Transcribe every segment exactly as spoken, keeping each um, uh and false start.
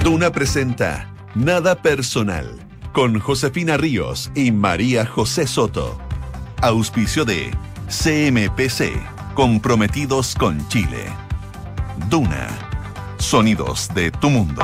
Duna presenta Nada Personal con Josefina Ríos y María José Soto. Auspicio de C M P C, comprometidos con Chile. Duna, sonidos de tu mundo.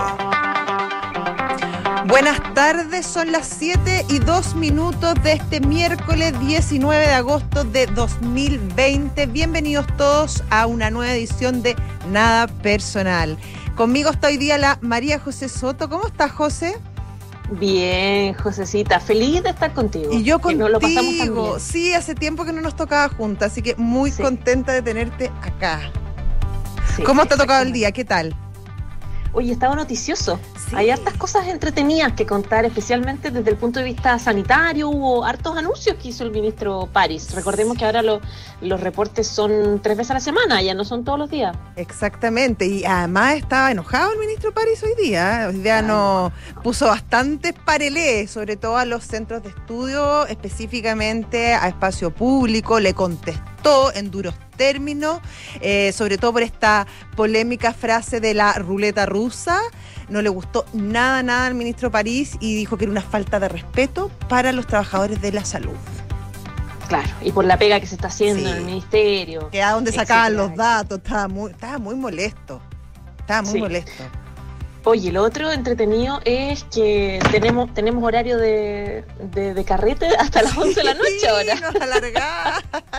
Buenas tardes, son las siete y dos minutos de este miércoles diecinueve de agosto de dos mil veinte. Bienvenidos todos a una nueva edición de Nada Personal. Conmigo está hoy día la María José Soto. ¿Cómo estás, José? Bien, Josecita, feliz de estar contigo. Y yo contigo, nos lo pasamos tan bien. Sí, hace tiempo que no nos tocaba juntas, así que muy sí. contenta de tenerte acá. Sí, ¿Cómo te ha tocado el día? ¿Qué tal? Oye, estaba noticioso. Sí. Hay hartas cosas entretenidas que contar, especialmente desde el punto de vista sanitario. Hubo hartos anuncios que hizo el ministro París. Recordemos que ahora lo, los reportes son tres veces a la semana, ya no son todos los días. Exactamente, y además estaba enojado el ministro París hoy día. Hoy día no puso bastantes parelés, sobre todo a los centros de estudio, específicamente a espacio público, le contestó en duros términos, eh, sobre todo por esta polémica frase de la ruleta rusa. No le gustó nada, nada al ministro París y dijo que era una falta de respeto para los trabajadores de la salud. Claro, y por la pega que se está haciendo sí. en el ministerio. Que a donde sacaban los datos, estaba muy, estaba muy molesto. Estaba muy sí. molesto. Oye, lo otro entretenido es que tenemos tenemos horario de, de, de carrete hasta las once de la noche sí, ahora. Nos alargaron.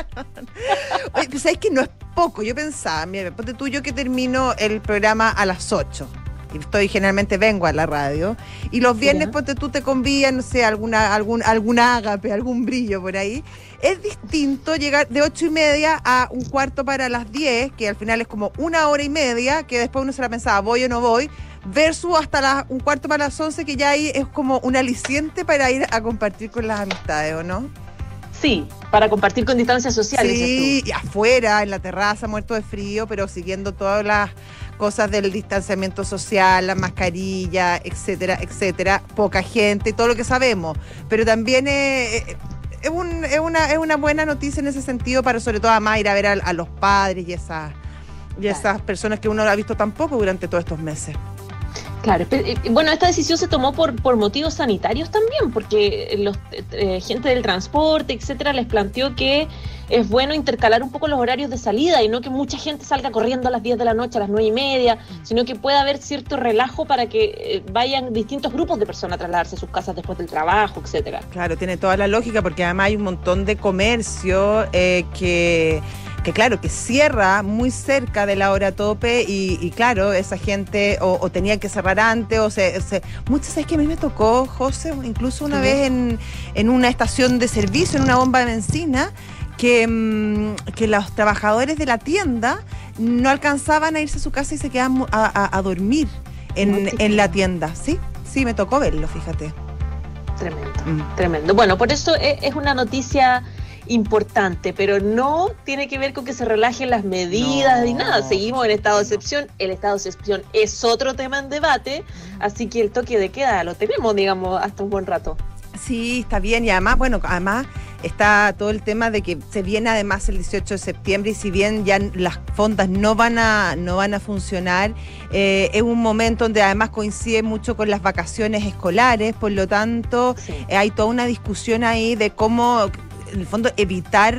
Oye, pues sabes que no es poco. Yo pensaba, mira, ponte tú, yo que termino el programa a las ocho. Y estoy, generalmente vengo a la radio. Y los viernes, ¿sí? ponte tú, te convían, no sé, alguna, algún, algún ágape, algún brillo por ahí. Es distinto llegar de ocho y media a un cuarto para las diez, que al final es como una hora y media, que después uno se la pensaba, voy o no voy, versus hasta las, un cuarto para las once, que ya ahí es como un aliciente para ir a compartir con las amistades, ¿o no? Sí, para compartir con distancia social. Sí, y afuera, en la terraza, muerto de frío, pero siguiendo todas las cosas del distanciamiento social, la mascarilla, etcétera, etcétera. Poca gente, todo lo que sabemos. Pero también es, es, un, es, una, es una buena noticia en ese sentido para, sobre todo, además, ir a ver a, a los padres y esas, y esas claro. personas que uno no ha visto tampoco durante todos estos meses. Claro, bueno, esta decisión se tomó por, por motivos sanitarios también, porque los eh, gente del transporte, etcétera, les planteó que es bueno intercalar un poco los horarios de salida y no que mucha gente salga corriendo a las diez de la noche, a las nueve y media, sino que pueda haber cierto relajo para que eh, vayan distintos grupos de personas a trasladarse a sus casas después del trabajo, etcétera. Claro, tiene toda la lógica, porque además hay un montón de comercio eh, que... que claro, que cierra muy cerca de la hora tope y, y claro, esa gente o, o tenía que cerrar antes o se... se muchas veces que a mí me tocó, José, incluso una ¿Sí? vez en, en una estación de servicio, en una bomba de benzina, que, mmm, que los trabajadores de la tienda no alcanzaban a irse a su casa y se quedaban a, a, a dormir en, en la tienda. Sí, sí, me tocó verlo, fíjate. Tremendo, mm. tremendo. Bueno, por eso es, es una noticia importante, pero no tiene que ver con que se relajen las medidas no. ni nada. Seguimos en estado de excepción. El estado de excepción es otro tema en debate, así que el toque de queda lo tenemos, digamos, hasta un buen rato. Sí, está bien, y además, bueno, además está todo el tema de que se viene además el dieciocho de septiembre y si bien ya las fondas no van a no van a funcionar, eh, es un momento donde además coincide mucho con las vacaciones escolares, por lo tanto, sí. eh, hay toda una discusión ahí de cómo, en el fondo, evitar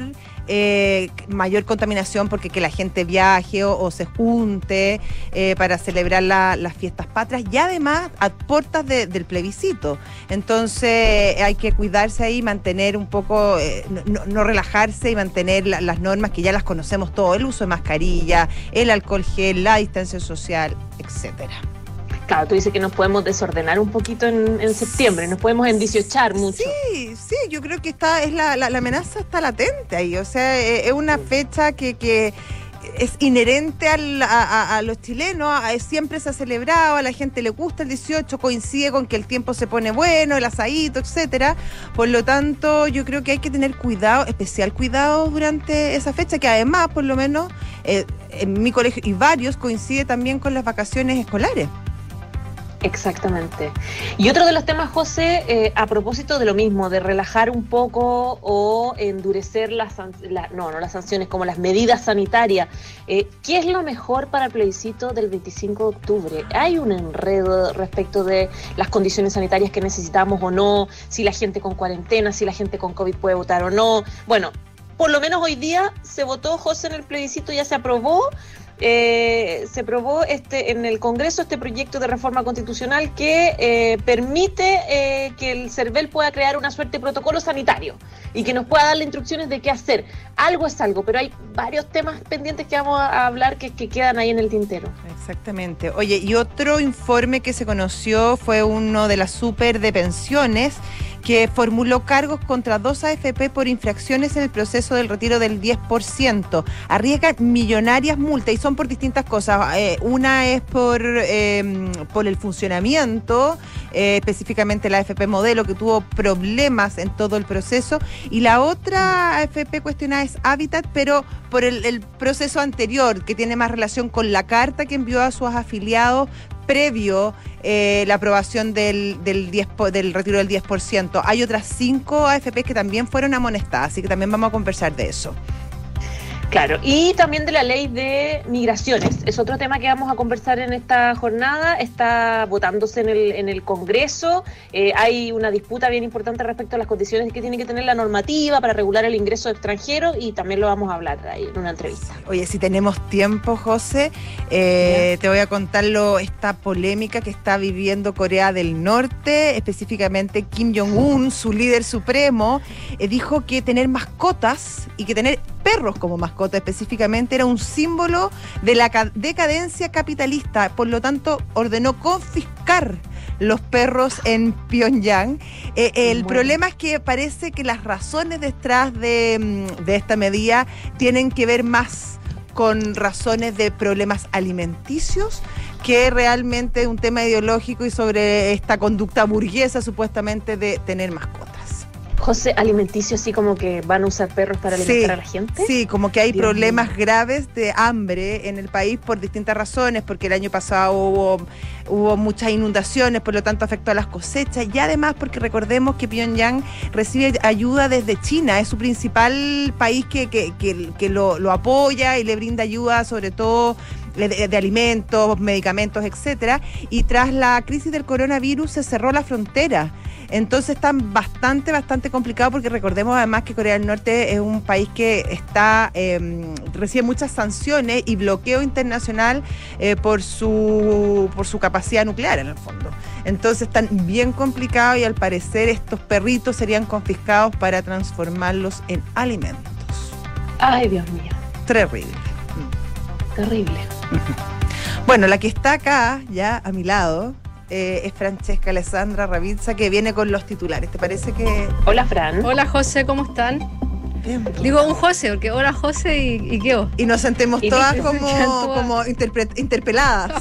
eh, mayor contaminación porque que la gente viaje o, o se junte eh, para celebrar la, las fiestas patrias y además a puertas de, del plebiscito. Entonces hay que cuidarse ahí, mantener un poco, eh, no, no relajarse y mantener la, las normas que ya las conocemos todos, el uso de mascarilla, el alcohol gel, la distancia social, etcétera. Claro, tú dices que nos podemos desordenar un poquito en, en septiembre, nos podemos endiciochar mucho. Sí, sí, yo creo que está, es la, la, la amenaza está latente ahí, o sea, es una fecha que, que es inherente al, a, a, a los chilenos, a, siempre se ha celebrado, a la gente le gusta el dieciocho, coincide con que el tiempo se pone bueno, el asadito, etcétera. Por lo tanto, yo creo que hay que tener cuidado, especial cuidado durante esa fecha, que además, por lo menos, eh, en mi colegio y varios coincide también con las vacaciones escolares. Exactamente. Y otro de los temas, José, eh, a propósito de lo mismo, de relajar un poco o endurecer las, la, no, no las sanciones, como las medidas sanitarias, eh, ¿qué es lo mejor para el plebiscito del veinticinco de octubre? Hay un enredo respecto de las condiciones sanitarias que necesitamos o no, si la gente con cuarentena, si la gente con COVID puede votar o no. Bueno, por lo menos hoy día se votó, José, en el plebiscito, ya se aprobó. Eh, se aprobó este en el Congreso este proyecto de reforma constitucional que eh, permite eh, que el CERVEL pueda crear una suerte de protocolo sanitario y que nos pueda darle instrucciones de qué hacer. Algo es algo, pero hay varios temas pendientes que vamos a hablar que, que quedan ahí en el tintero. Exactamente. Oye, y otro informe que se conoció fue uno de la Super de Pensiones, que formuló cargos contra dos A F P por infracciones en el proceso del retiro del diez por ciento. Arriesgan millonarias multas y son por distintas cosas. Eh, una es por, eh, por el funcionamiento, eh, específicamente la A F P Modelo, que tuvo problemas en todo el proceso. Y la otra A F P cuestionada es Habitat, pero por el, el proceso anterior, que tiene más relación con la carta que envió a sus afiliados previo eh, la aprobación del, del, diez, del retiro del diez por ciento. Hay otras cinco A F P que también fueron amonestadas, así que también vamos a conversar de eso. Claro, y también de la ley de migraciones. Es otro tema que vamos a conversar en esta jornada. Está votándose en el, en el Congreso. Eh, hay una disputa bien importante respecto a las condiciones que tiene que tener la normativa para regular el ingreso de extranjeros, y también lo vamos a hablar ahí en una entrevista. Oye, si tenemos tiempo, José, eh, te voy a contar lo, esta polémica que está viviendo Corea del Norte, específicamente Kim Jong-un, su líder supremo, eh, dijo que tener mascotas y que tener perros como mascota específicamente era un símbolo de la ca- decadencia capitalista. Por lo tanto, ordenó confiscar los perros en Pyongyang. Eh, el bueno. problema es que parece que las razones detrás de, de esta medida tienen que ver más con razones de problemas alimenticios que realmente un tema ideológico y sobre esta conducta burguesa supuestamente de tener mascotas. José, alimenticio, así como que van a usar perros para alimentar sí, a la gente. Sí, como que hay Dios problemas mío. graves de hambre en el país por distintas razones, porque el año pasado hubo, hubo muchas inundaciones, por lo tanto afectó a las cosechas, y además porque recordemos que Pyongyang recibe ayuda desde China, es su principal país que, que, que, que lo, lo apoya y le brinda ayuda, sobre todo de, de alimentos, medicamentos, etcétera, y tras la crisis del coronavirus se cerró la frontera. Entonces están bastante, bastante complicado, porque recordemos además que Corea del Norte es un país que está eh, recibe muchas sanciones y bloqueo internacional eh, por su por su capacidad nuclear en el fondo. Entonces están bien complicados y al parecer estos perritos serían confiscados para transformarlos en alimentos. Ay, Dios mío. Terrible. Terrible. Bueno, la que está acá, ya a mi lado, Eh, es Francesca Alessandra Ravizza, que viene con los titulares. ¿Te parece que...? Hola, Fran. Hola, José, ¿cómo están? Bien, bien. Digo un José, porque hola, José, y, y qué vos. Y nos sentemos Y todas dice, como, todas. como interpre- interpeladas.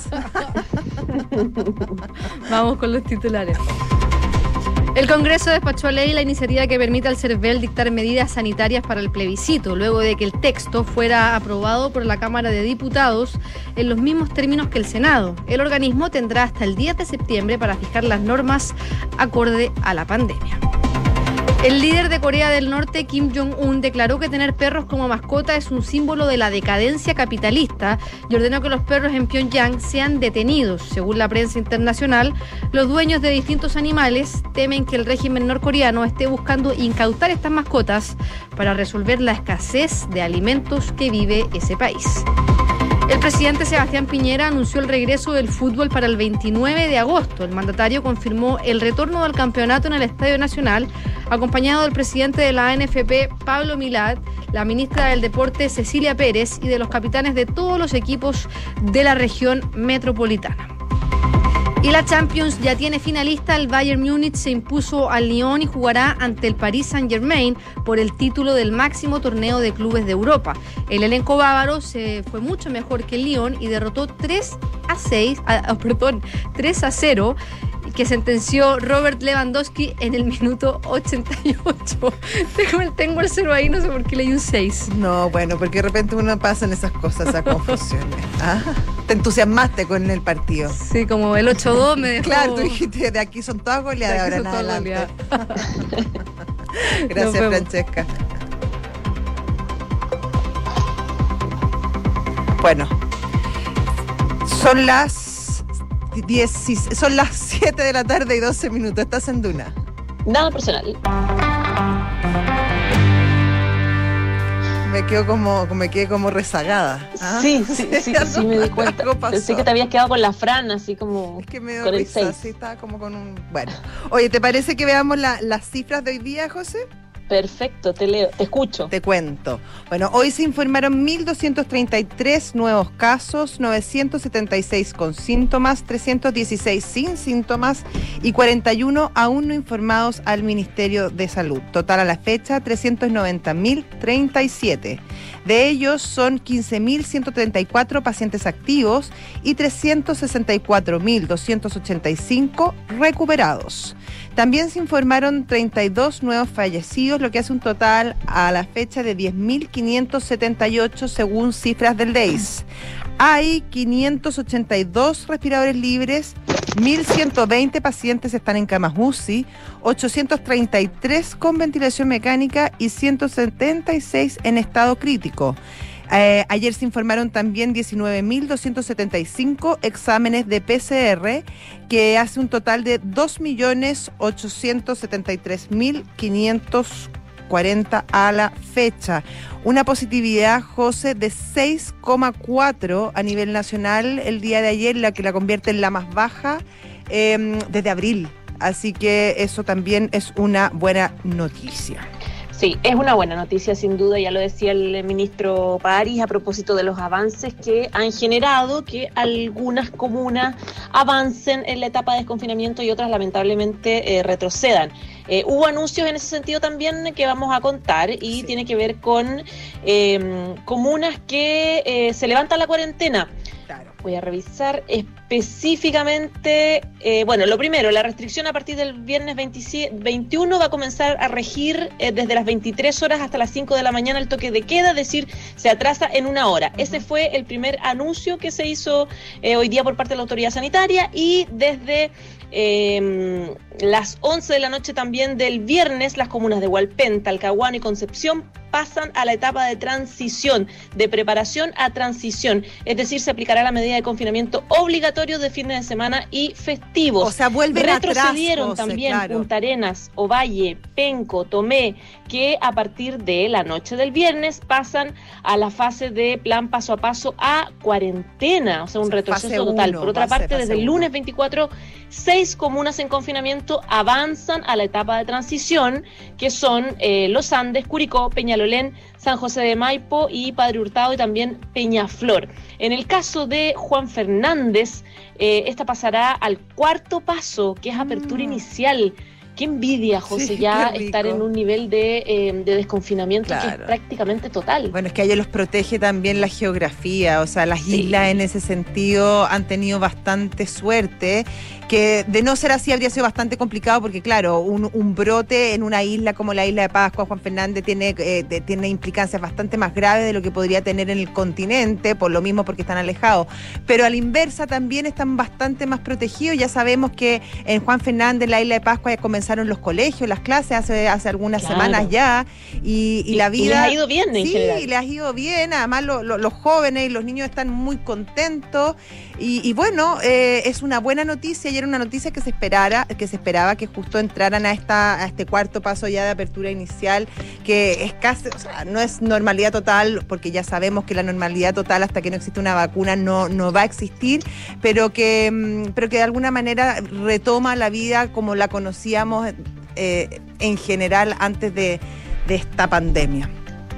Vamos con los titulares. El Congreso despachó a ley la iniciativa que permite al CERVEL dictar medidas sanitarias para el plebiscito, luego de que el texto fuera aprobado por la Cámara de Diputados en los mismos términos que el Senado. El organismo tendrá hasta el diez de septiembre para fijar las normas acorde a la pandemia. El líder de Corea del Norte, Kim Jong-un, declaró que tener perros como mascota es un símbolo de la decadencia capitalista y ordenó que los perros en Pyongyang sean detenidos. Según la prensa internacional, los dueños de distintos animales temen que el régimen norcoreano esté buscando incautar estas mascotas para resolver la escasez de alimentos que vive ese país. El presidente Sebastián Piñera anunció el regreso del fútbol para el veintinueve de agosto. El mandatario confirmó el retorno del campeonato en el Estadio Nacional, acompañado del presidente de la A N F P, Pablo Milad, la ministra del Deporte, Cecilia Pérez, y de los capitanes de todos los equipos de la región metropolitana. Y la Champions ya tiene finalista. El Bayern Múnich se impuso al Lyon y jugará ante el Paris Saint-Germain por el título del máximo torneo de clubes de Europa. El elenco bávaro se fue mucho mejor que el Lyon y derrotó tres a seis, a, a, perdón, tres a cero, que sentenció Robert Lewandowski en el minuto ochenta y ocho. Tengo el, tengo el cero ahí, no sé por qué leí un seis. No, bueno, porque de repente uno pasa en esas cosas, esas confusiones. ¿Ah? Te entusiasmaste con el partido. Sí, como el ocho dos me dejó... Claro, tú dijiste, de aquí son todas goleadas, ahora en adelante. Gracias, Francesca. Bueno, son las diez, son las siete de la tarde y doce minutos. ¿Estás en Duna? Nada personal. Me quedo como, me quedé como rezagada. ¿Ah? Sí, sí, sí, sí, sí, me di cuenta. Pensé que te habías quedado con la Fran, así como es que me dio con risa, el seis. Sí, estaba como con un... Bueno, oye, ¿te parece que veamos la, las cifras de hoy día, José? Perfecto, te leo, te escucho. Te cuento. Bueno, hoy se informaron mil doscientos treinta y tres nuevos casos, novecientos setenta y seis con síntomas, trescientos dieciséis sin síntomas y cuarenta y uno aún no informados al Ministerio de Salud. Total a la fecha, trescientos noventa mil treinta y siete. De ellos son quince mil ciento treinta y cuatro pacientes activos y trescientos sesenta y cuatro mil doscientos ochenta y cinco recuperados. También se informaron treinta y dos nuevos fallecidos, lo que hace un total a la fecha de diez mil quinientos setenta y ocho según cifras del D E I S. Hay quinientos ochenta y dos respiradores libres, mil ciento veinte pacientes están en camas U C I, ochocientos treinta y tres con ventilación mecánica y ciento setenta y seis en estado crítico. Eh, ayer se informaron también diecinueve mil doscientos setenta y cinco exámenes de P C R, que hace un total de dos millones ochocientos setenta y tres mil quinientos cuarenta a la fecha. Una positividad, José, de seis coma cuatro a nivel nacional el día de ayer, la que la convierte en la más baja eh, desde abril. Así que eso también es una buena noticia. Sí, es una buena noticia sin duda, ya lo decía el ministro París a propósito de los avances que han generado que algunas comunas avancen en la etapa de desconfinamiento y otras lamentablemente eh, retrocedan. Eh, hubo anuncios en ese sentido también que vamos a contar y sí. Tiene que ver con eh, comunas que eh, se levantan la cuarentena. Claro. Voy a revisar específicamente, eh, bueno, lo primero, la restricción a partir del viernes veintiuno va a comenzar a regir eh, desde las veintitrés horas hasta las cinco de la mañana el toque de queda, es decir, se atrasa en una hora. Uh-huh. Ese fue el primer anuncio que se hizo eh, hoy día por parte de la autoridad sanitaria y desde eh, las once de la noche también del viernes las comunas de Hualpén, Talcahuano y Concepción pasan a la etapa de transición, de preparación a transición, es decir, se aplicará la medida de confinamiento obligatorio de fines de semana y festivos. O sea, vuelven Retrocedieron atrás, también claro. Punta Arenas, Ovalle, Penco, Tomé, que a partir de la noche del viernes pasan a la fase de plan paso a paso a cuarentena, o sea, un o sea, retroceso total. Uno, Por otra parte, desde el lunes veinticuatro, seis comunas en confinamiento avanzan a la etapa de transición, que son eh, Los Andes, Curicó, Peñalolén, San José de Maipo y Padre Hurtado y también Peñaflor. En el caso de Juan Fernández, eh, esta pasará al cuarto paso, que es apertura mm. inicial. Qué envidia, José, sí, ya estar en un nivel de, eh, de desconfinamiento claro. que es prácticamente total. Bueno, es que a ellos los protege también la geografía, o sea, las sí. islas en ese sentido han tenido bastante suerte, que de no ser así habría sido bastante complicado porque, claro, un, un brote en una isla como la isla de Pascua, Juan Fernández, tiene, eh, de, tiene implicancias bastante más graves de lo que podría tener en el continente, por lo mismo porque están alejados. Pero a la inversa también están bastante más protegidos. Ya sabemos que en Juan Fernández, la isla de Pascua, ya comenzaron los colegios, las clases hace, hace algunas claro. semanas ya, y, y, y la vida... Y les ha ido bien en sí, general. Sí, les ha ido bien, además lo, lo, los jóvenes y los niños están muy contentos, y, y bueno, eh, es una buena noticia, y era una noticia que se esperara, que se esperaba que justo entraran a esta a este cuarto paso ya de apertura inicial, que es casi, o sea, no es normalidad total, porque ya sabemos que la normalidad total hasta que no existe una vacuna no, no va a existir, pero que, pero que de alguna manera retoma la vida como la conocíamos eh, en general antes de, de esta pandemia.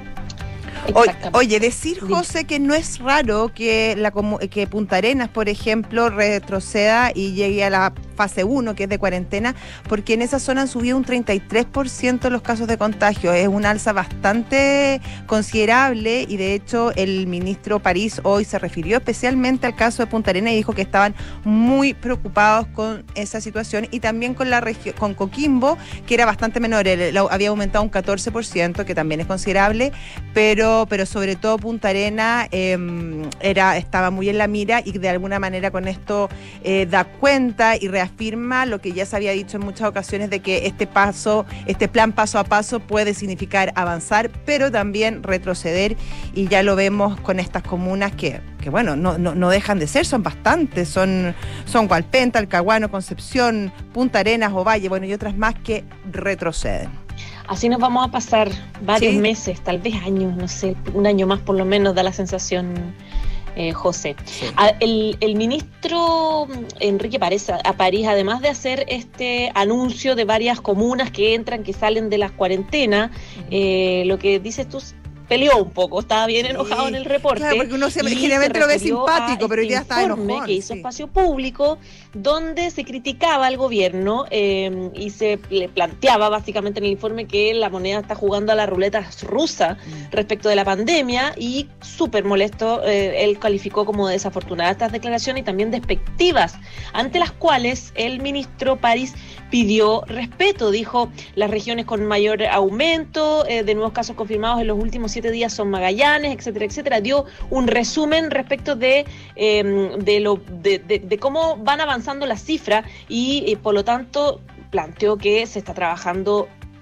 Oye, decir, José, que no es raro que, la, que Punta Arenas, por ejemplo, retroceda y llegue a la fase uno, que es de cuarentena, porque en esa zona han subido un treinta y tres por ciento los casos de contagio. Es un alza bastante considerable y de hecho el ministro París hoy se refirió especialmente al caso de Punta Arenas y dijo que estaban muy preocupados con esa situación y también con la región, con Coquimbo, que era bastante menor, el, lo, había aumentado un catorce por ciento, que también es considerable, pero, pero sobre todo Punta Arenas eh, era, estaba muy en la mira y de alguna manera con esto eh, da cuenta y reafirma lo que ya se había dicho en muchas ocasiones de que este paso, este plan paso a paso puede significar avanzar, pero también retroceder, y ya lo vemos con estas comunas que, que bueno, no, no, no dejan de ser, son bastantes, son, son Hualpén, Talcahuano, Concepción, Punta Arenas, Ovalle, bueno, y otras más que retroceden. Así nos vamos a pasar varios ¿Sí? meses, tal vez años, no sé, un año más por lo menos, da la sensación, eh, José. Sí. A, el, el ministro Enrique París, a París, además de hacer este anuncio de varias comunas que entran, que salen de las cuarentenas, uh-huh. eh, lo que dices tú, peleó un poco, estaba bien sí. enojado en el reporte. Claro, porque uno se, generalmente lo ve simpático, pero hoy día está enojado. Que hizo sí. Espacio Público, donde se criticaba al gobierno eh, y se le planteaba básicamente en el informe que la moneda está jugando a la ruleta rusa mm. respecto de la pandemia, y súper molesto, eh, él calificó como desafortunadas estas declaraciones y también despectivas, ante las cuales el ministro París pidió respeto. Dijo: las regiones con mayor aumento eh, de nuevos casos confirmados en los últimos siete días son Magallanes, etcétera, etcétera. Dio un resumen respecto de, eh, de, lo, de, de, de cómo van avanzando las cifras y, y por lo tanto planteó que se está trabajando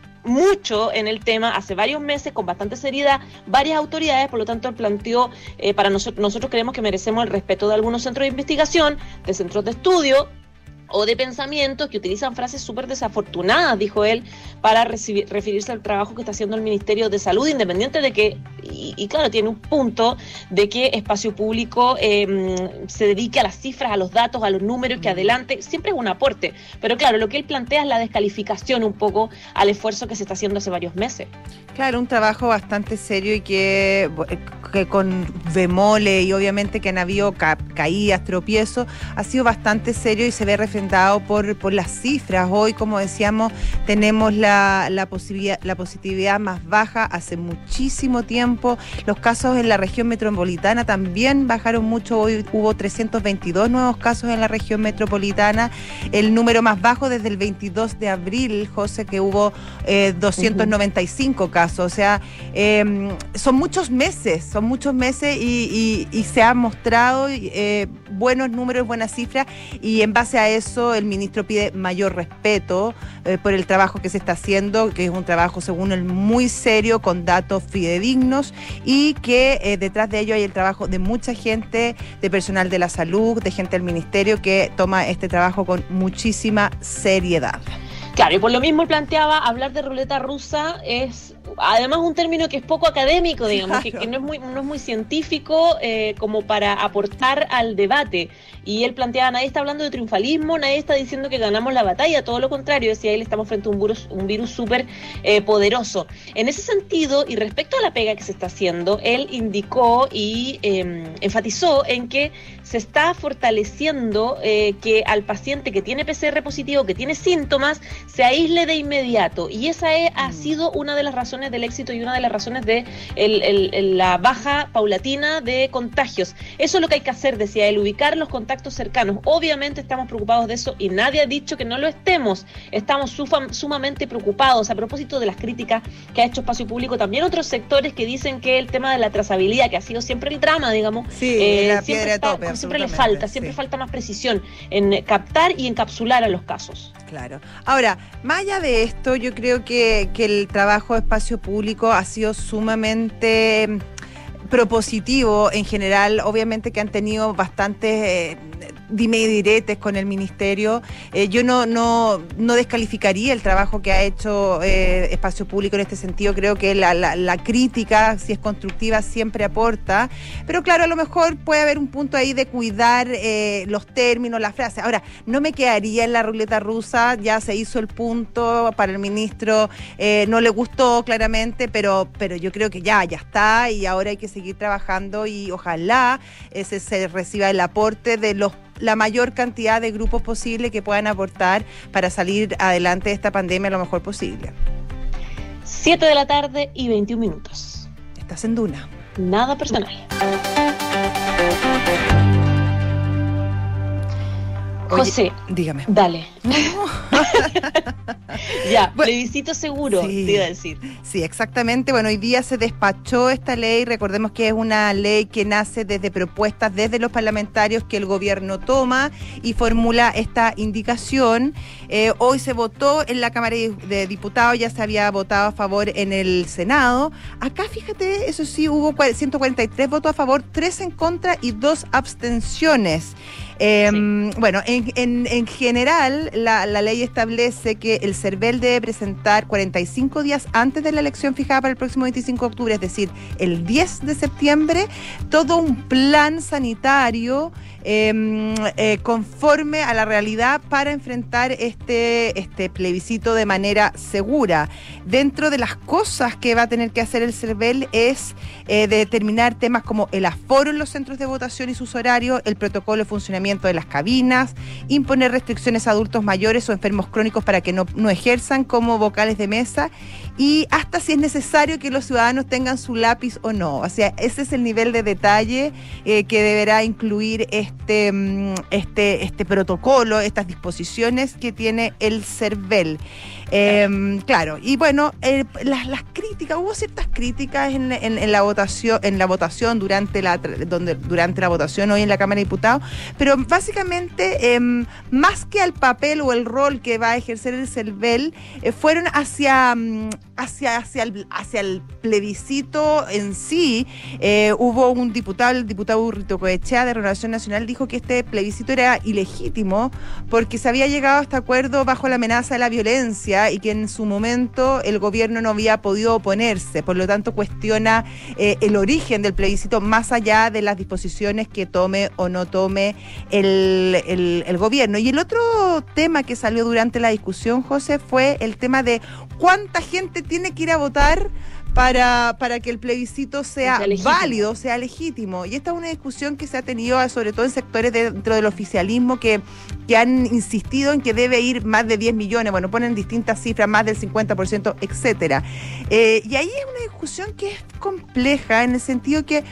mucho en el tema hace varios meses, con bastante seriedad, varias autoridades. Por lo tanto, él planteó, eh, para nosotros, nosotros creemos que merecemos el respeto de algunos centros de investigación, de centros de estudio o de pensamientos que utilizan frases súper desafortunadas, dijo él, para recibir, referirse al trabajo que está haciendo el Ministerio de Salud, independiente de que, y, y claro, tiene un punto de que Espacio Público eh, se dedique a las cifras, a los datos, a los números, que adelante, siempre es un aporte, pero claro, lo que él plantea es la descalificación un poco al esfuerzo que se está haciendo hace varios meses. Claro, un trabajo bastante serio y que, que con bemoles y obviamente que han habido ca- caídas, tropiezos, ha sido bastante serio y se ve reflejado por, por las cifras. Hoy, como decíamos, tenemos la, la, posibilidad, la positividad más baja hace muchísimo tiempo. Los casos en la región metropolitana también bajaron mucho. Hoy hubo trescientos veintidós nuevos casos en la región metropolitana, el número más bajo desde el veintidós de abril, José, que hubo eh, doscientos noventa y cinco uh-huh. casos. O sea, eh, son muchos meses, son muchos meses y, y, y se han mostrado eh, buenos números, buenas cifras, y en base a eso el ministro pide mayor respeto eh, por el trabajo que se está haciendo, que es un trabajo, según él, muy serio, con datos fidedignos, y que eh, detrás de ello hay el trabajo de mucha gente, de personal de la salud, de gente del ministerio, que toma este trabajo con muchísima seriedad. Claro, y por lo mismo él planteaba, hablar de ruleta rusa es además un término que es poco académico, digamos, claro. que, que no es muy, no es muy científico eh, como para aportar al debate. Y él planteaba, nadie está hablando de triunfalismo, nadie está diciendo que ganamos la batalla, todo lo contrario, decía él, estamos frente a un virus un virus súper eh, poderoso. En ese sentido, y respecto a la pega que se está haciendo, él indicó y eh, enfatizó en que se está fortaleciendo eh, que al paciente que tiene P C R positivo, que tiene síntomas, se aísle de inmediato. Y esa es, mm. ha sido una de las razones del éxito y una de las razones de el, el, el, la baja paulatina de contagios. Eso es lo que hay que hacer, decía él, ubicar los contactos cercanos. Obviamente estamos preocupados de eso y nadie ha dicho que no lo estemos. Estamos sufam, sumamente preocupados. A propósito de las críticas que ha hecho Espacio Público, también otros sectores que dicen que el tema de la trazabilidad, que ha sido siempre el drama, digamos, sí, eh, la siempre, piedra está, tope, siempre le falta, siempre sí. falta más precisión en captar y encapsular a los casos. Claro. Ahora, más allá de esto, yo creo que, que el trabajo de Espacio Público ha sido sumamente propositivo en general. Obviamente que han tenido bastantes eh, dime y diretes con el ministerio. Eh, yo no, no, no descalificaría el trabajo que ha hecho eh, Espacio Público en este sentido. Creo que la, la, la crítica, si es constructiva, siempre aporta. Pero claro, a lo mejor puede haber un punto ahí de cuidar eh, los términos, las frases. Ahora, no me quedaría en la ruleta rusa. Ya se hizo el punto para el ministro. Eh, no le gustó claramente, pero, pero yo creo que ya, ya está y ahora hay que seguir trabajando y ojalá ese se reciba el aporte de los la mayor cantidad de grupos posible que puedan aportar para salir adelante de esta pandemia lo mejor posible. siete de la tarde y veintiún minutos. Estás en Duna. Nada personal. Oye, José, dígame. Dale. No. Ya, Bueno, plebiscito seguro, sí. te iba a decir. Sí, exactamente. Bueno, hoy día se despachó esta ley. Recordemos que es una ley que nace desde propuestas desde los parlamentarios que el gobierno toma y formula esta indicación. Eh, hoy se votó en la Cámara de Diputados, ya se había votado a favor en el Senado. Acá, fíjate, eso sí, hubo ciento cuarenta y tres votos a favor, tres en contra y dos abstenciones. Eh, sí. Bueno, en, en, en general, la, la ley establece que el CERVEL debe presentar cuarenta y cinco días antes de la elección fijada para el próximo veinticinco de octubre, es decir, el diez de septiembre, todo un plan sanitario eh, eh, conforme a la realidad para enfrentar este, este plebiscito de manera segura. Dentro de las cosas que va a tener que hacer el CERVEL es eh, determinar temas como el aforo en los centros de votación y sus horarios, el protocolo de funcionamiento de las cabinas, imponer restricciones a adultos mayores o enfermos crónicos para que no, no ejerzan como vocales de mesa y hasta si es necesario que los ciudadanos tengan su lápiz o no. O sea, ese es el nivel de detalle eh, que deberá incluir este, este, este protocolo, estas disposiciones que tiene el CERVEL. Eh, claro, y bueno, eh, las, las críticas, hubo ciertas críticas en, en, en la votación, en la votación durante la donde durante la votación hoy en la Cámara de Diputados, pero básicamente eh, más que al papel o el rol que va a ejercer el CERVEL, eh, fueron hacia hacia hacia el, hacia el plebiscito en sí. Eh, hubo un diputado, el diputado Urrito Coechea de Renovación Nacional, dijo que este plebiscito era ilegítimo porque se había llegado a este acuerdo bajo la amenaza de la violencia y que en su momento el gobierno no había podido oponerse, por lo tanto cuestiona eh, el origen del plebiscito más allá de las disposiciones que tome o no tome el, el, el gobierno. Y el otro tema que salió durante la discusión, José, fue el tema de cuánta gente tiene que ir a votar para, para que el plebiscito sea, sea válido, sea legítimo. Y esta es una discusión que se ha tenido sobre todo en sectores de, dentro del oficialismo que, que han insistido en que debe ir más de diez millones, bueno, ponen distintas cifras, más del cincuenta por ciento, etcétera. Eh, y ahí es una discusión que es compleja en el sentido que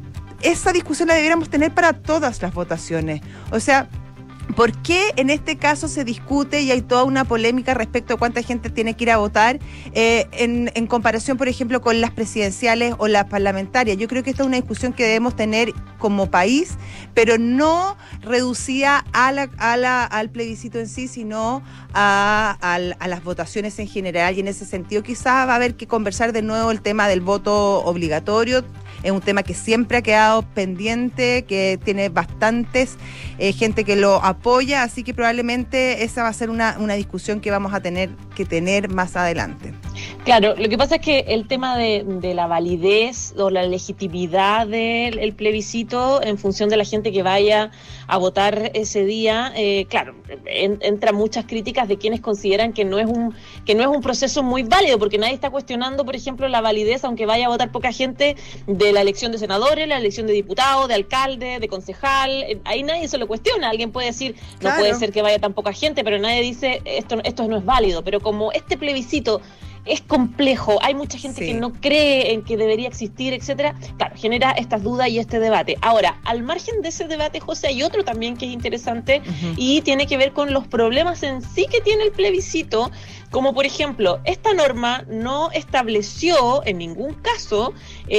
esa discusión la debiéramos tener para todas las votaciones. O sea, ¿por qué en este caso se discute y hay toda una polémica respecto a cuánta gente tiene que ir a votar eh, en, en comparación, por ejemplo, con las presidenciales o las parlamentarias? Yo creo que esta es una discusión que debemos tener como país, pero no reducida a la, a la, al plebiscito en sí, sino a, a, a las votaciones en general. Y en ese sentido quizás va a haber que conversar de nuevo el tema del voto obligatorio. Es un tema que siempre ha quedado pendiente, que tiene bastantes eh, gente que lo apoya, así que probablemente esa va a ser una, una discusión que vamos a tener que tener más adelante. Claro, lo que pasa es que el tema de, de la validez o la legitimidad del el plebiscito en función de la gente que vaya a votar ese día, eh, claro, en, entran muchas críticas de quienes consideran que no es un que no es un proceso muy válido, porque nadie está cuestionando, por ejemplo, la validez, aunque vaya a votar poca gente, de la elección de senadores, la elección de diputados, de alcalde, de concejal. Ahí nadie se lo cuestiona. Alguien puede decir, no claro, puede ser que vaya tan poca gente, pero nadie dice, esto, esto no es válido. Pero como este plebiscito es complejo, hay mucha gente sí. que no cree en que debería existir, etcétera, claro, genera estas dudas y este debate. Ahora, al margen de ese debate, José, hay otro también que es interesante uh-huh. y tiene que ver con los problemas en sí que tiene el plebiscito, como por ejemplo, esta norma no estableció en ningún caso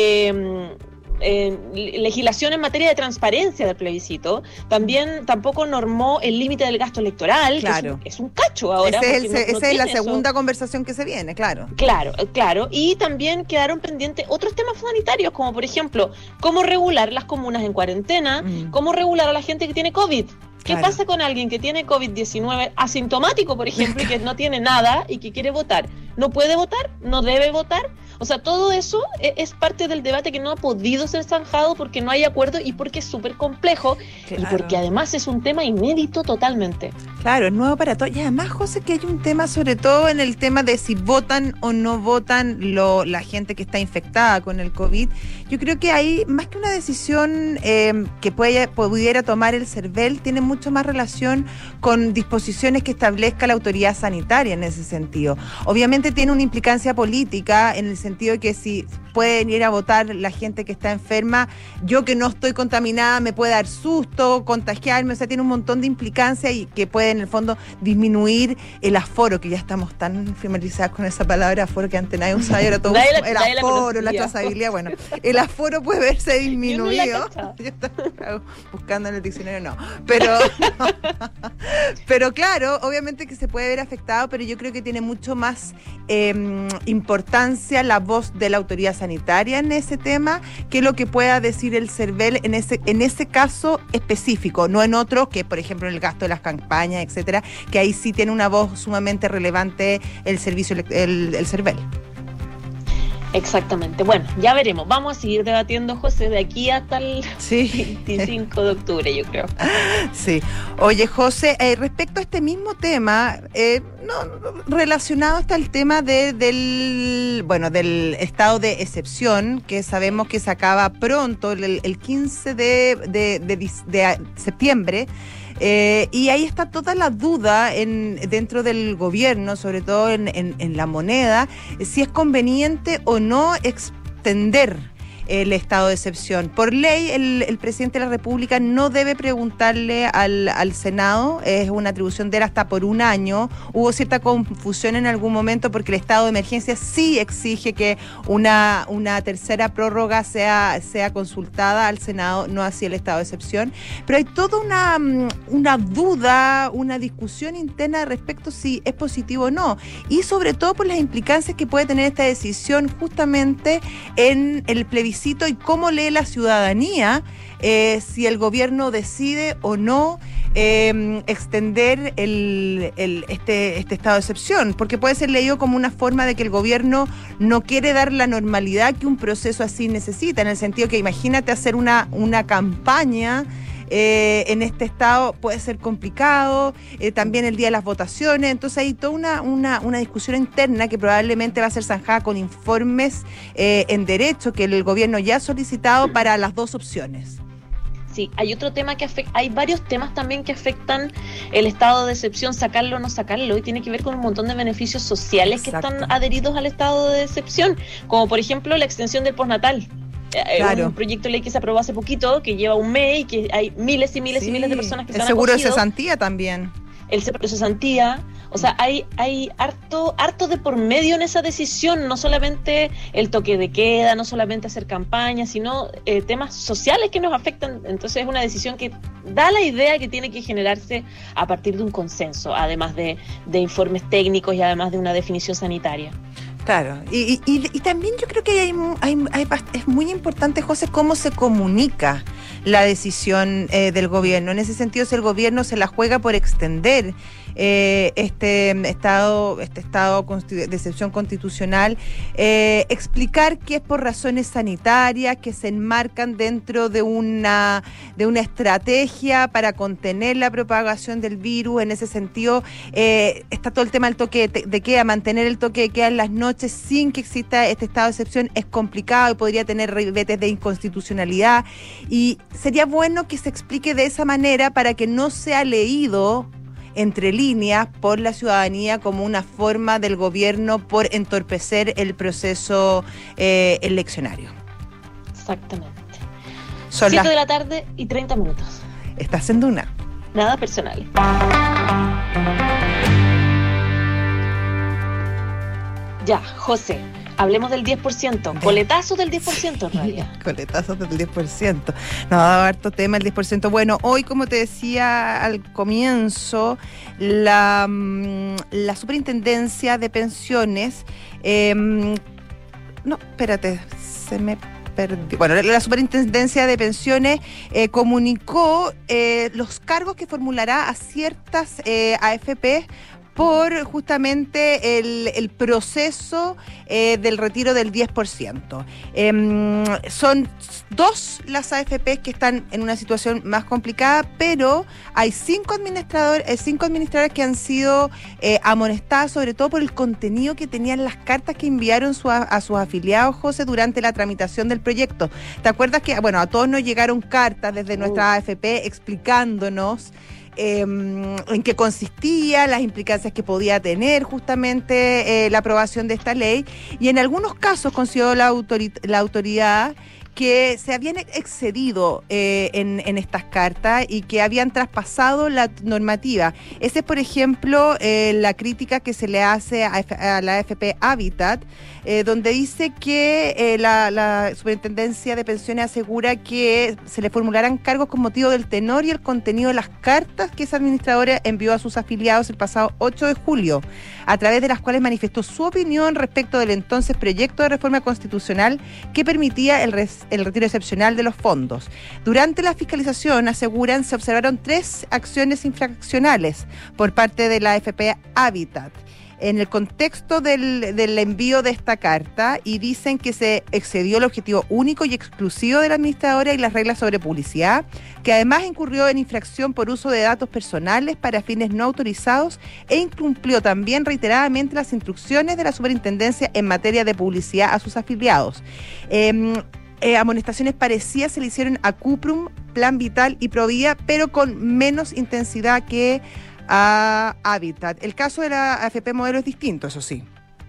eh, Eh, legislación en materia de transparencia del plebiscito, también tampoco normó el límite del gasto electoral, claro. que es, un, es un cacho ahora. Esa es, no, ese no es la eso. segunda conversación que se viene, claro. Claro, claro, y también quedaron pendientes otros temas sanitarios, como por ejemplo, cómo regular las comunas en cuarentena, mm. cómo regular a la gente que tiene COVID. ¿Qué claro. pasa con alguien que tiene COVID diecinueve asintomático, por ejemplo, y que no tiene nada y que quiere votar? ¿No puede votar? ¿No debe votar? O sea, todo eso es parte del debate que no ha podido ser zanjado porque no hay acuerdo y porque es súper complejo claro. y porque además es un tema inédito totalmente. Claro, es nuevo para todos. Y además, José, que hay un tema, sobre todo en el tema de si votan o no votan lo, la gente que está infectada con el COVID. Yo creo que ahí, más que una decisión eh, que puede, pudiera tomar el CERVEL, tiene mucho más relación con disposiciones que establezca la autoridad sanitaria en ese sentido. Obviamente tiene una implicancia política en el sentido de que si pueden ir a votar la gente que está enferma, yo que no estoy contaminada me puede dar susto, contagiarme, o sea, tiene un montón de implicancias y que puede en el fondo disminuir el aforo, que ya estamos tan familiarizados con esa palabra aforo que antes nadie usaba y ahora todo Nadie la- el nadie la aforo, la conocía. trazabilidad, bueno, el aforo puede verse disminuido. Yo no la cachaba. Yo estaba buscando en el diccionario, no, pero pero claro, obviamente que se puede ver afectado, pero yo creo que tiene mucho más eh, importancia la voz de la autoridad sanitaria en ese tema que lo que pueda decir el CERVEL en ese en ese caso específico, no en otros que, por ejemplo, en el gasto de las campañas, etcétera, que ahí sí tiene una voz sumamente relevante el servicio elec- el, el CERVEL. Exactamente. Bueno, ya veremos. Vamos a seguir debatiendo, José, de aquí hasta el Sí. veinticinco de octubre, yo creo. Sí. Oye, José, eh, respecto a este mismo tema, eh, no, no, relacionado está el tema de, del, bueno, del estado de excepción, que sabemos que se acaba pronto, el, el quince de, de, de, de, de septiembre. Eh, y ahí está toda la duda en, dentro del gobierno, sobre todo en, en, en la moneda, si es conveniente o no extender el estado de excepción. Por ley, el, el presidente de la República no debe preguntarle al, al Senado, es una atribución de él hasta por un año. Hubo cierta confusión en algún momento porque el estado de emergencia sí exige que una, una tercera prórroga sea, sea consultada al Senado, no así el estado de excepción. Pero hay toda una, una duda, una discusión interna respecto si es positivo o no. Y sobre todo por las implicancias que puede tener esta decisión justamente en el plebiscito y cómo lee la ciudadanía eh, si el gobierno decide o no eh, extender el, el, este, este estado de excepción, porque puede ser leído como una forma de que el gobierno no quiere dar la normalidad que un proceso así necesita, en el sentido que imagínate hacer una, una campaña Eh, en este estado puede ser complicado, eh, también el día de las votaciones, entonces hay toda una, una, una discusión interna que probablemente va a ser zanjada con informes eh, en derecho que el gobierno ya ha solicitado para las dos opciones. Sí, hay otro tema que afecta, hay varios temas también que afectan el estado de excepción, sacarlo o no sacarlo, y tiene que ver con un montón de beneficios sociales Exacto. que están adheridos al estado de excepción, como por ejemplo la extensión del postnatal. Claro. Un proyecto de ley que se aprobó hace poquito, que lleva un mes y que hay miles y miles sí. y miles de personas que se han acogido. El seguro de cesantía también. El seguro de cesantía. O sea, hay, hay harto, harto de por medio en esa decisión, no solamente el toque de queda, no solamente hacer campaña, sino eh, temas sociales que nos afectan. Entonces es una decisión que da la idea que tiene que generarse a partir de un consenso, además de, de informes técnicos y además de una definición sanitaria. Claro, y, y, y también yo creo que hay, hay, hay, es muy importante, José, cómo se comunica la decisión eh, del gobierno. En ese sentido, si el gobierno se la juega por extender eh, este estado este estado de excepción constitucional, eh, explicar que es por razones sanitarias, que se enmarcan dentro de una, de una estrategia para contener la propagación del virus. En ese sentido, eh, está todo el tema del toque de, de queda, mantener el toque de queda en las noches sin que exista este estado de excepción es complicado y podría tener ribetes de inconstitucionalidad, y sería bueno que se explique de esa manera para que no sea leído entre líneas por la ciudadanía como una forma del gobierno por entorpecer el proceso eh, eleccionario. Exactamente. Son siete las... de la tarde y treinta minutos. Estás en Duna. Nada personal. Ya, José, hablemos del diez por ciento. Coletazos del diez por ciento, en realidad. Coletazos del diez por ciento. No, ha dado harto tema el diez por ciento. Bueno, hoy, como te decía al comienzo, la, la Superintendencia de Pensiones... Eh, no, espérate, se me... Perdí. Bueno, la Superintendencia de Pensiones eh, comunicó eh, los cargos que formulará a ciertas eh, A F P por justamente el, el proceso eh, del retiro del diez por ciento. Eh, son dos las A F P que están en una situación más complicada, pero hay cinco administradores, eh, cinco administradores que han sido eh, amonestadas, sobre todo por el contenido que tenían las cartas que enviaron su, a, a sus afiliados, José, durante la tramitación del proyecto. ¿Te acuerdas que, bueno, a todos nos llegaron cartas desde nuestra A F P explicándonos Eh, en qué consistía, las implicancias que podía tener justamente eh, la aprobación de esta ley, y en algunos casos consideró la, autori- la autoridad que se habían excedido eh, en, en estas cartas y que habían traspasado la normativa. Esa es, por ejemplo, eh, la crítica que se le hace a, F- a la A F P Habitat, eh, donde dice que eh, la, la Superintendencia de Pensiones asegura que se le formularán cargos con motivo del tenor y el contenido de las cartas que esa administradora envió a sus afiliados el pasado ocho de julio, a través de las cuales manifestó su opinión respecto del entonces proyecto de reforma constitucional que permitía el res el retiro excepcional de los fondos. Durante la fiscalización, aseguran, se observaron tres acciones infraccionales por parte de la A F P Habitat en el contexto del, del envío de esta carta, y dicen que se excedió el objetivo único y exclusivo de la administradora y las reglas sobre publicidad, que además incurrió en infracción por uso de datos personales para fines no autorizados e incumplió también reiteradamente las instrucciones de la Superintendencia en materia de publicidad a sus afiliados. Eh, Eh, amonestaciones parecidas se le hicieron a Cuprum, Plan Vital y Provida, pero con menos intensidad que a Habitat. El caso de la A F P Modelo es distinto, eso sí.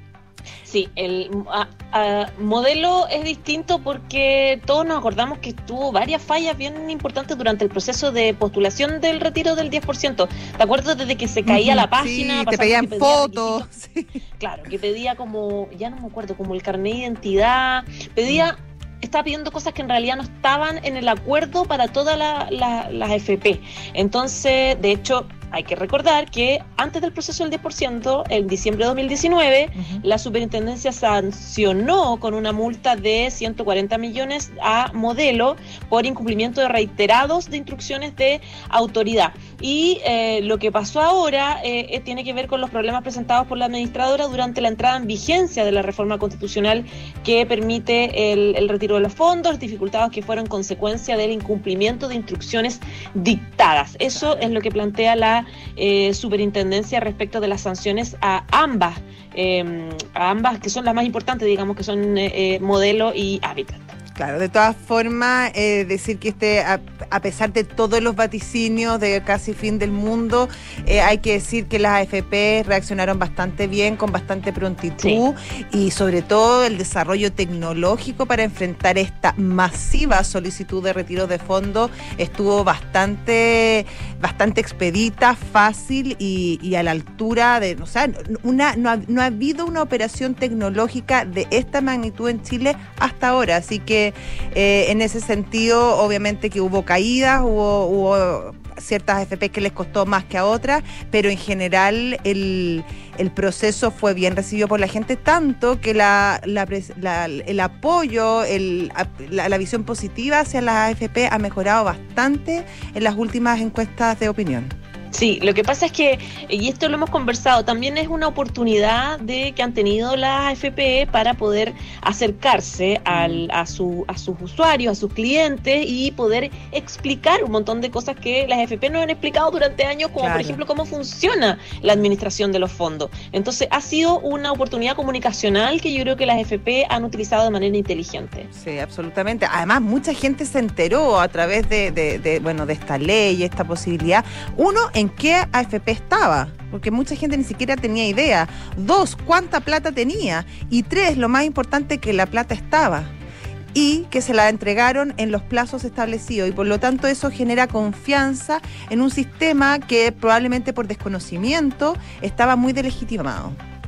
Sí, el a, a, modelo es distinto porque todos nos acordamos que tuvo varias fallas bien importantes durante el proceso de postulación del retiro del diez por ciento. ¿Te acuerdas desde que se caía uh-huh, la página? Sí, te pedían fotos. Sí. Claro, que pedía como, ya no me acuerdo, como el carnet de identidad, pedía... Uh-huh. Estaba pidiendo cosas que en realidad no estaban en el acuerdo para todas la, la, las A F P. Entonces, de hecho, hay que recordar que antes del proceso del diez por ciento, en diciembre de dos mil diecinueve, uh-huh. la Superintendencia sancionó con una multa de ciento cuarenta millones a Modelo por incumplimiento de reiterados de instrucciones de autoridad. Y eh, lo que pasó ahora eh, tiene que ver con los problemas presentados por la administradora durante la entrada en vigencia de la reforma constitucional que permite el, el retiro de los fondos, dificultades que fueron consecuencia del incumplimiento de instrucciones dictadas. Eso es lo que plantea la eh, Superintendencia respecto de las sanciones a ambas, eh, a ambas que son las más importantes, digamos, que son eh, Modelo y Habitat. Claro, de todas formas, eh, decir que este, a, a pesar de todos los vaticinios de casi fin del mundo, eh, hay que decir que las A F P reaccionaron bastante bien, con bastante prontitud, sí. Y sobre todo el desarrollo tecnológico para enfrentar esta masiva solicitud de retiro de fondos estuvo bastante, bastante expedita, fácil y, y a la altura de, o sea, una, no, ha, no ha habido una operación tecnológica de esta magnitud en Chile hasta ahora, así que Eh, en ese sentido, obviamente que hubo caídas, hubo, hubo ciertas A F P que les costó más que a otras, pero en general el, el proceso fue bien recibido por la gente, tanto que la, la, la, el apoyo, el, la, la visión positiva hacia las A F P ha mejorado bastante en las últimas encuestas de opinión. Sí, lo que pasa es que, y esto lo hemos conversado, también es una oportunidad de que han tenido las A F P para poder acercarse al, a, su, a sus usuarios, a sus clientes y poder explicar un montón de cosas que las A F P no han explicado durante años, como claro. por ejemplo cómo funciona la administración de los fondos. Entonces ha sido una oportunidad comunicacional que yo creo que las A F P han utilizado de manera inteligente. Sí, absolutamente. Además, mucha gente se enteró a través de, de, de bueno, de esta ley, esta posibilidad. Uno, en qué A F P estaba, porque mucha gente ni siquiera tenía idea. Dos, cuánta plata tenía. Y tres, lo más importante, que la plata estaba y que se la entregaron en los plazos establecidos, y por lo tanto eso genera confianza en un sistema que probablemente por desconocimiento estaba muy delegitimado.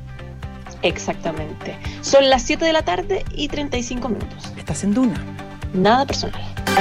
Exactamente. Son las siete de la tarde y treinta y cinco minutos. Estás en Duna. Nada personal.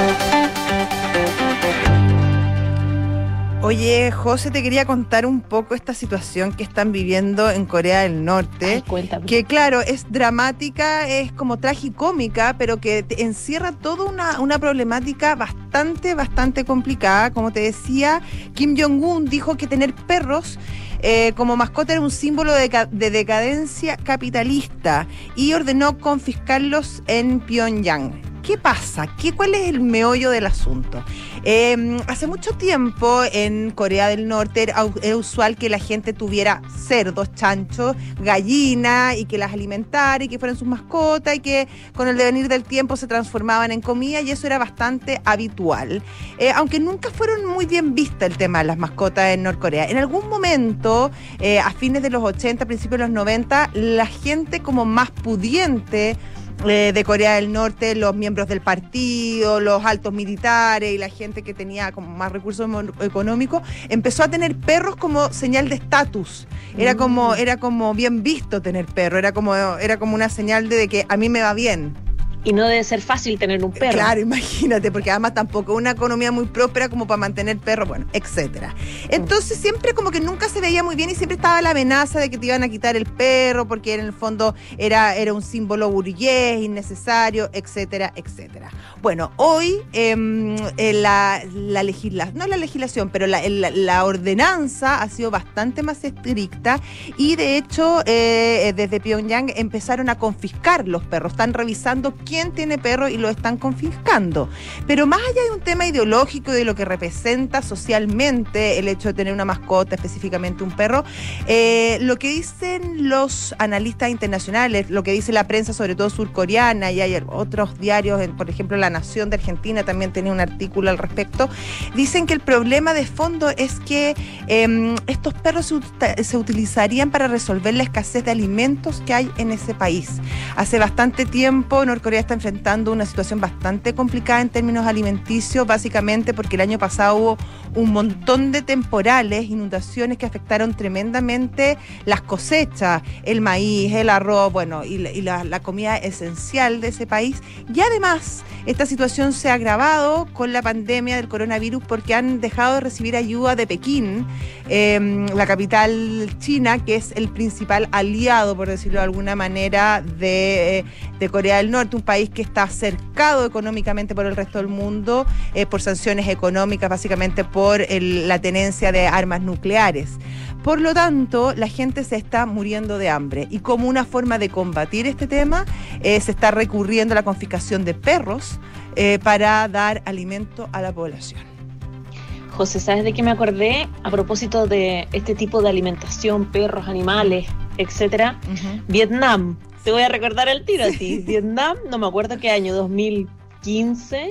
Oye, José, te quería contar un poco esta situación que están viviendo en Corea del Norte. Ay, cuéntame. Que claro, es dramática, es como tragicómica, pero que te encierra toda una, una problemática bastante, bastante complicada. Como te decía, Kim Jong-un dijo que tener perros eh, como mascota era un símbolo de, de decadencia capitalista y ordenó confiscarlos en Pyongyang. ¿Qué pasa? ¿Qué, ¿Cuál es el meollo del asunto? Eh, hace mucho tiempo en Corea del Norte era, era usual que la gente tuviera cerdos, chanchos, gallinas y que las alimentara y que fueran sus mascotas y que con el devenir del tiempo se transformaban en comida y eso era bastante habitual. Eh, aunque nunca fueron muy bien vistas el tema de las mascotas en Norcorea. En algún momento, eh, a fines de los ochenta, principios de los noventa, la gente como más pudiente Eh, de Corea del Norte, los miembros del partido, los altos militares y la gente que tenía como más recursos económicos, empezó a tener perros como señal de estatus. Era mm. como, era como bien visto tener perro, era como, era como una señal de, de que a mí me va bien. Y no debe ser fácil tener un perro. Claro, imagínate, porque además tampoco es una economía muy próspera como para mantener perros, bueno, etcétera. Entonces siempre como que nunca se veía muy bien y siempre estaba la amenaza de que te iban a quitar el perro porque en el fondo era, era un símbolo burgués, innecesario, etcétera, etcétera. Bueno, hoy eh, la, la legislación, no la legislación, pero la, la, la ordenanza ha sido bastante más estricta y de hecho eh, desde Pyongyang empezaron a confiscar los perros, están revisando quién tiene perro y lo están confiscando. Pero más allá de un tema ideológico y de lo que representa socialmente el hecho de tener una mascota, específicamente un perro, eh, lo que dicen los analistas internacionales, lo que dice la prensa, sobre todo surcoreana, y hay otros diarios, por ejemplo La Nación de Argentina también tenía un artículo al respecto, dicen que el problema de fondo es que eh, estos perros se, se utilizarían para resolver la escasez de alimentos que hay en ese país. Hace bastante tiempo Norcorea está enfrentando una situación bastante complicada en términos alimenticios, básicamente porque el año pasado hubo un montón de temporales, inundaciones que afectaron tremendamente las cosechas, el maíz, el arroz, bueno, y la, y la, la comida esencial de ese país. Y además, esta situación se ha agravado con la pandemia del coronavirus porque han dejado de recibir ayuda de Pekín, eh, la capital china, que es el principal aliado, por decirlo de alguna manera, de, de Corea del Norte, un país que está cercado económicamente por el resto del mundo, eh, por sanciones económicas, básicamente por el, la tenencia de armas nucleares. Por lo tanto, la gente se está muriendo de hambre y como una forma de combatir este tema, eh, se está recurriendo a la confiscación de perros eh, para dar alimento a la población. José, ¿sabes de qué me acordé? A propósito de este tipo de alimentación, perros, animales, etcétera. Uh-huh. Vietnam. Te voy a recordar el tiro a ti. Vietnam, no me acuerdo qué año, dos mil quince.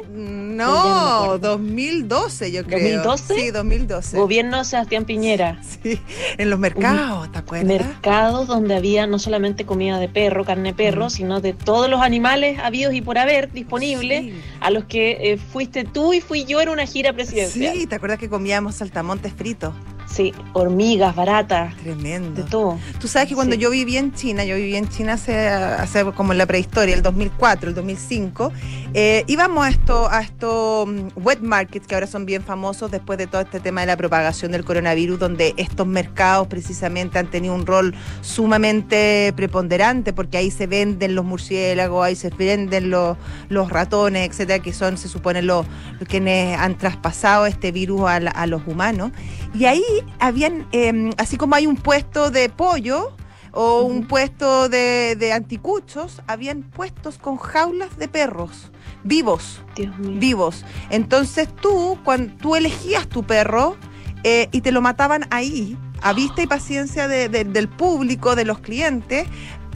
No, no dos mil doce yo creo. ¿dos mil doce? Sí, dos mil doce. Gobierno de Sebastián Piñera. Sí, en los mercados, ¿te acuerdas? Mercados donde había no solamente comida de perro, carne de perro, mm. sino de todos los animales habidos y por haber disponibles, sí. a los que eh, fuiste tú y fui yo en una gira presidencial. Sí, ¿te acuerdas que comíamos saltamontes fritos? Sí, hormigas, baratas. Tremendo. De todo. Tú sabes que cuando sí. yo viví en China, yo viví en China hace, hace como en la prehistoria, el dos mil cuatro, el dos mil cinco, eh, íbamos a estos a esto, um, wet markets, que ahora son bien famosos después de todo este tema de la propagación del coronavirus, donde estos mercados precisamente han tenido un rol sumamente preponderante, porque ahí se venden los murciélagos, ahí se venden los, los ratones, etcétera, que son, se supone, los, los quienes han traspasado este virus a, la, a los humanos. Y ahí habían, eh, así como hay un puesto de pollo o uh-huh. un puesto de, de anticuchos, habían puestos con jaulas de perros vivos, Dios mío. vivos. Entonces tú, cuando tú elegías tu perro eh, y te lo mataban ahí, a vista y paciencia de, de, del público, de los clientes,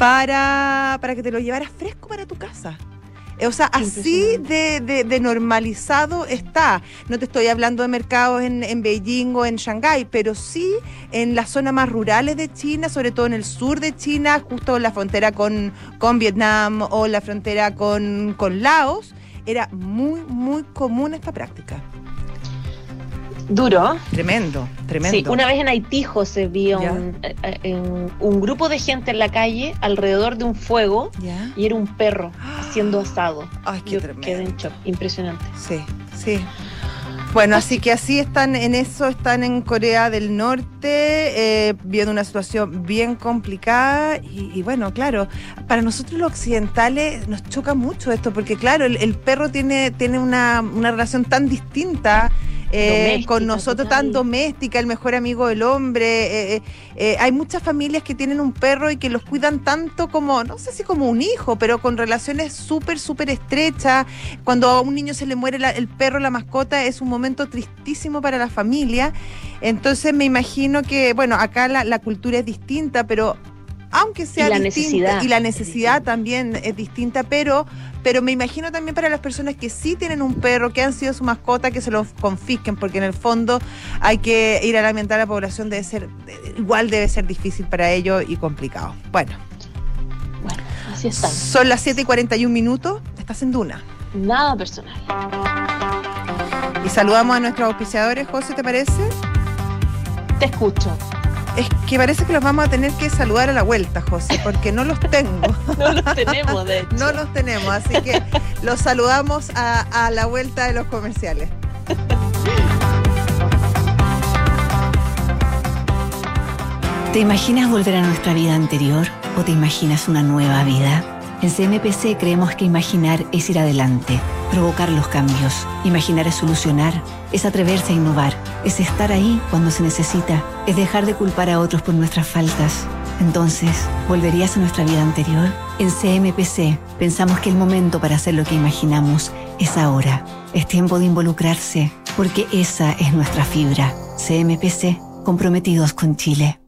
para, para que te lo llevaras fresco para tu casa. O sea, así de, de, de normalizado está. No te estoy hablando de mercados en, en Beijing o en Shanghái, pero sí en las zonas más rurales de China, sobre todo en el sur de China, justo en la frontera con, con Vietnam o la frontera con, con Laos, era muy, muy común esta práctica. Duro. Tremendo, tremendo. Sí, una vez en Haití, José, vi un, eh, un grupo de gente en la calle alrededor de un fuego ¿Ya? y era un perro haciendo asado. Ay, qué Yo tremendo. quedé en shock, impresionante. Sí, sí. Bueno, así que así están en eso, están en Corea del Norte, eh, viendo una situación bien complicada y, y bueno, claro, para nosotros los occidentales nos choca mucho esto, porque claro, el, el perro tiene, tiene una, una relación tan distinta eh, con nosotros, total. Tan doméstica, el mejor amigo del hombre. Eh, eh, hay muchas familias que tienen un perro y que los cuidan tanto como, no sé si como un hijo, pero con relaciones súper, súper estrechas. Cuando a un niño se le muere la, el perro, la mascota, es un momento tristísimo para la familia. Entonces me imagino que, bueno, acá la, la cultura es distinta, pero aunque sea y la distinta, necesidad. y la necesidad también es distinta, pero, pero me imagino también para las personas que sí tienen un perro, que han sido su mascota, que se lo confisquen, porque en el fondo hay que ir a alimentar a la población, debe ser, igual debe ser difícil para ellos y complicado. Bueno. Bueno, así están. Son las siete y cuarenta y un minutos, estás en Duna. Nada personal. Y saludamos a nuestros auspiciadores, José, ¿te parece? Te escucho. Es que parece que los vamos a tener que saludar a la vuelta, José, porque no los tengo. No los tenemos, de hecho. No los tenemos, así que los saludamos a, a la vuelta de los comerciales. ¿Te imaginas volver a nuestra vida anterior o te imaginas una nueva vida? En C M P C creemos que imaginar es ir adelante, provocar los cambios. Imaginar es solucionar, es atreverse a innovar, es estar ahí cuando se necesita, es dejar de culpar a otros por nuestras faltas. Entonces, ¿volverías a nuestra vida anterior? En C M P C pensamos que el momento para hacer lo que imaginamos es ahora. Es tiempo de involucrarse, porque esa es nuestra fibra. C M P C, comprometidos con Chile.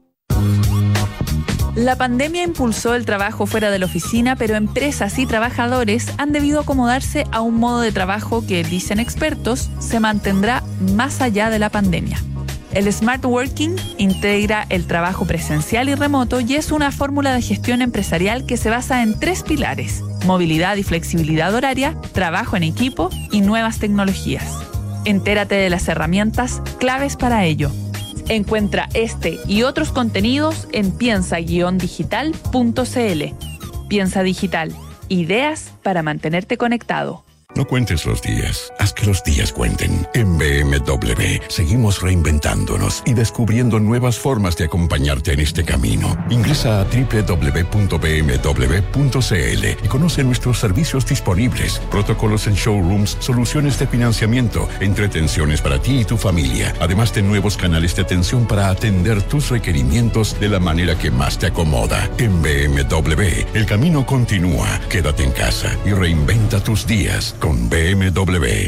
La pandemia impulsó el trabajo fuera de la oficina, pero empresas y trabajadores han debido acomodarse a un modo de trabajo que, dicen expertos, se mantendrá más allá de la pandemia. El Smart Working integra el trabajo presencial y remoto y es una fórmula de gestión empresarial que se basa en tres pilares: movilidad y flexibilidad horaria, trabajo en equipo y nuevas tecnologías. Entérate de las herramientas claves para ello. Encuentra este y otros contenidos en piensa guion digital punto c l. Piensa Digital, ideas para mantenerte conectado. No cuentes los días, haz que los días cuenten. En B M W seguimos reinventándonos y descubriendo nuevas formas de acompañarte en este camino. Ingresa a doble u doble u doble u punto b m w punto c l y conoce nuestros servicios disponibles, protocolos en showrooms, soluciones de financiamiento, entretenciones para ti y tu familia, además de nuevos canales de atención para atender tus requerimientos de la manera que más te acomoda. En B M W, el camino continúa. Quédate en casa y reinventa tus días con B M W.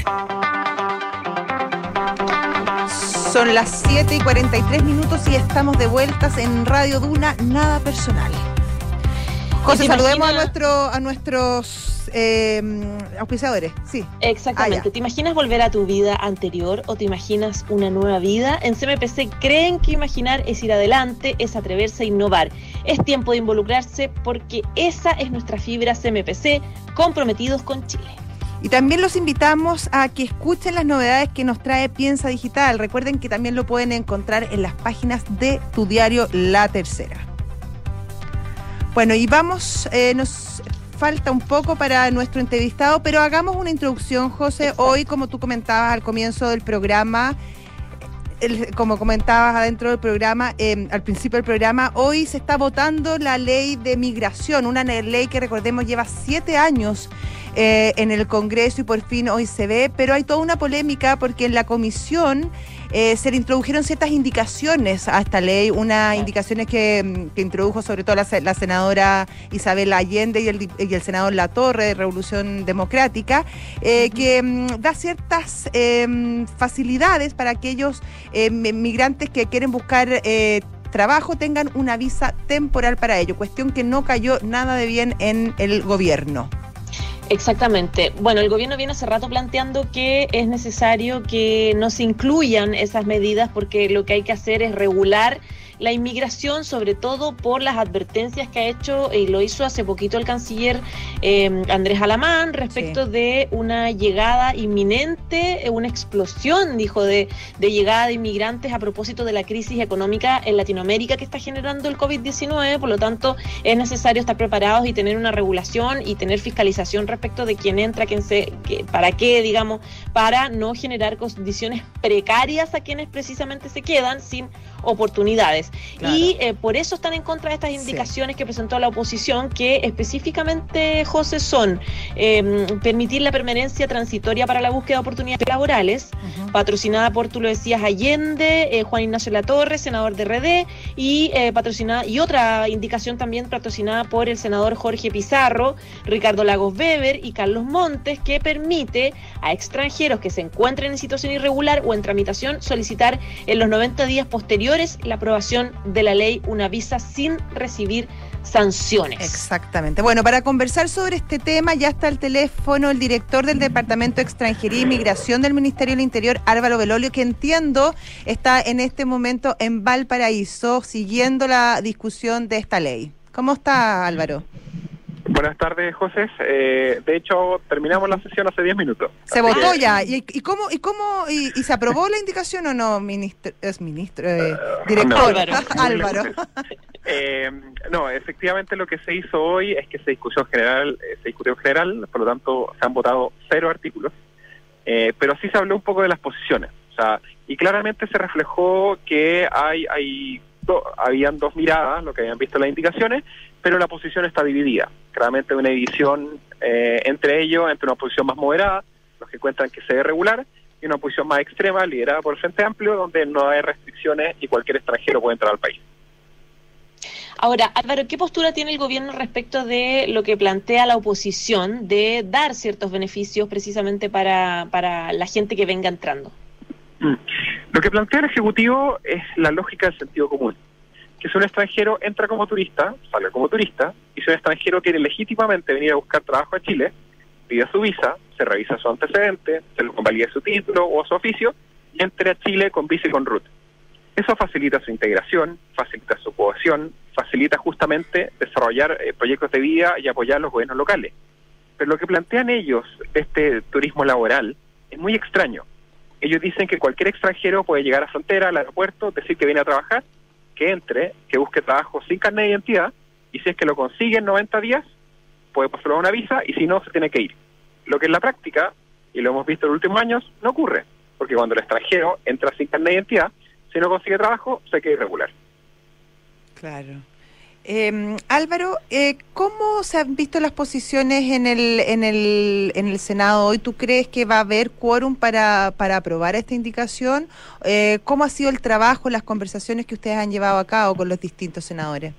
Son las siete y cuarenta y tres minutos y estamos de vueltas en Radio Duna, nada personal. José, saludemos imagina... a, nuestro, a nuestros eh, auspiciadores. Sí. Exactamente. Ah, ¿te imaginas volver a tu vida anterior o te imaginas una nueva vida? En C M P C creen que imaginar es ir adelante, es atreverse a innovar. Es tiempo de involucrarse porque esa es nuestra fibra C M P C, comprometidos con Chile. Y también los invitamos a que escuchen las novedades que nos trae Piensa Digital. Recuerden que también lo pueden encontrar en las páginas de tu diario La Tercera. Bueno, y vamos, eh, nos falta un poco para nuestro entrevistado, pero hagamos una introducción, José. Hoy, como tú comentabas al comienzo del programa, el, como comentabas adentro del programa, eh, al principio del programa, hoy se está votando la ley de migración, una ley que, recordemos, lleva siete años Eh, en el Congreso y por fin hoy se ve, pero hay toda una polémica porque en la comisión eh, se le introdujeron ciertas indicaciones a esta ley, unas indicaciones que, que introdujo sobre todo la, la senadora Isabel Allende y el, y el senador Latorre de Revolución Democrática, eh, que mm, da ciertas eh, facilidades para aquellos eh, migrantes que quieren buscar eh, trabajo, tengan una visa temporal para ello, cuestión que no cayó nada de bien en el gobierno. Exactamente. Bueno, el gobierno viene hace rato planteando que es necesario que no se incluyan esas medidas porque lo que hay que hacer es regular la inmigración, sobre todo por las advertencias que ha hecho y lo hizo hace poquito el canciller eh, Andrés Alamán respecto sí. de una llegada inminente, una explosión, dijo, de, de llegada de inmigrantes a propósito de la crisis económica en Latinoamérica que está generando el covid diecinueve. Por lo tanto, es necesario estar preparados y tener una regulación y tener fiscalización respecto de quién entra, quién se, que, para qué, digamos, para no generar condiciones precarias a quienes precisamente se quedan sin oportunidades. Claro. Y eh, por eso están en contra de estas indicaciones sí. que presentó la oposición, que específicamente, José, son eh, permitir la permanencia transitoria para la búsqueda de oportunidades laborales, uh-huh. patrocinada por, tú lo decías, Allende, eh, Juan Ignacio Latorre, senador de R D, y eh, patrocinada, y otra indicación también patrocinada por el senador Jorge Pizarro, Ricardo Lagos Weber y Carlos Montes, que permite a extranjeros que se encuentren en situación irregular o en tramitación solicitar en los noventa días posteriores la aprobación de la ley una visa sin recibir sanciones. Exactamente. Bueno, para conversar sobre este tema ya está al teléfono el director del Departamento de Extranjería y Migración del Ministerio del Interior, Álvaro Belolio, que entiendo está en este momento en Valparaíso siguiendo la discusión de esta ley. ¿Cómo está, Álvaro? Buenas tardes, José. Eh, de hecho, terminamos la sesión hace diez minutos. Se votó que... ya. ¿Y, y cómo y cómo y, y se aprobó la indicación o no, ministro? Es ministro, eh, uh, director. No, Álvaro. Álvaro. Eh, no, efectivamente lo que se hizo hoy es que se discutió en general, eh, se discutió en general, por lo tanto se han votado cero artículos, eh, pero sí se habló un poco de las posiciones, o sea, y claramente se reflejó que hay, hay do, habían dos miradas, lo que habían visto las indicaciones, pero la posición está dividida, claramente una división eh, entre ellos, entre una posición más moderada, los que encuentran que se debe regular, y una posición más extrema, liderada por el Frente Amplio, donde no hay restricciones y cualquier extranjero puede entrar al país. Ahora, Álvaro, ¿qué postura tiene el gobierno respecto de lo que plantea la oposición de dar ciertos beneficios precisamente para, para la gente que venga entrando? Mm. Lo que plantea el Ejecutivo es la lógica del sentido común, que si un extranjero entra como turista, sale como turista, y si un extranjero quiere legítimamente venir a buscar trabajo a Chile, pide su visa, se revisa su antecedente, se le convalida su título o su oficio, y entre a Chile con visa y con R U T. Eso facilita su integración, facilita su cohesión, facilita justamente desarrollar eh, proyectos de vida y apoyar a los gobiernos locales. Pero lo que plantean ellos de este turismo laboral es muy extraño. Ellos dicen que cualquier extranjero puede llegar a la frontera, al aeropuerto, decir que viene a trabajar, que entre, que busque trabajo sin carnet de identidad, y si es que lo consigue en noventa días, puede postular una visa, y si no, se tiene que ir. Lo que en la práctica, y lo hemos visto en los últimos años, no ocurre, porque cuando el extranjero entra sin carnet de identidad, si no consigue trabajo, se queda irregular. Claro. Eh, Álvaro, eh, ¿cómo se han visto las posiciones en el en el en el Senado hoy? ¿Tú crees que va a haber quórum para para aprobar esta indicación? Eh, ¿Cómo ha sido el trabajo, las conversaciones que ustedes han llevado a cabo con los distintos senadores?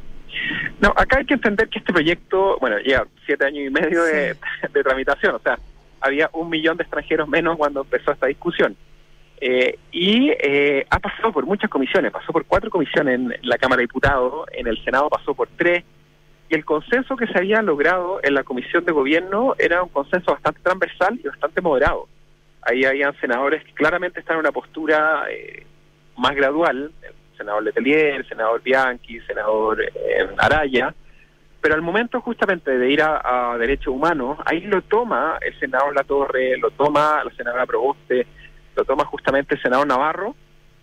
No, acá hay que entender que este proyecto, bueno, lleva siete años y medio sí. de, de tramitación, o sea, había un millón de extranjeros menos cuando empezó esta discusión. Eh, y eh, ha pasado por muchas comisiones, pasó por cuatro comisiones en la Cámara de Diputados, en el Senado pasó por tres, y el consenso que se había logrado en la Comisión de Gobierno era un consenso bastante transversal y bastante moderado. Ahí habían senadores que claramente están en una postura eh, más gradual, el senador Letelier, el senador Bianchi, el senador eh, Araya, pero al momento justamente de ir a, a Derechos Humanos, ahí lo toma el senador Latorre, lo toma la senadora Proboste, lo toma justamente el senador Navarro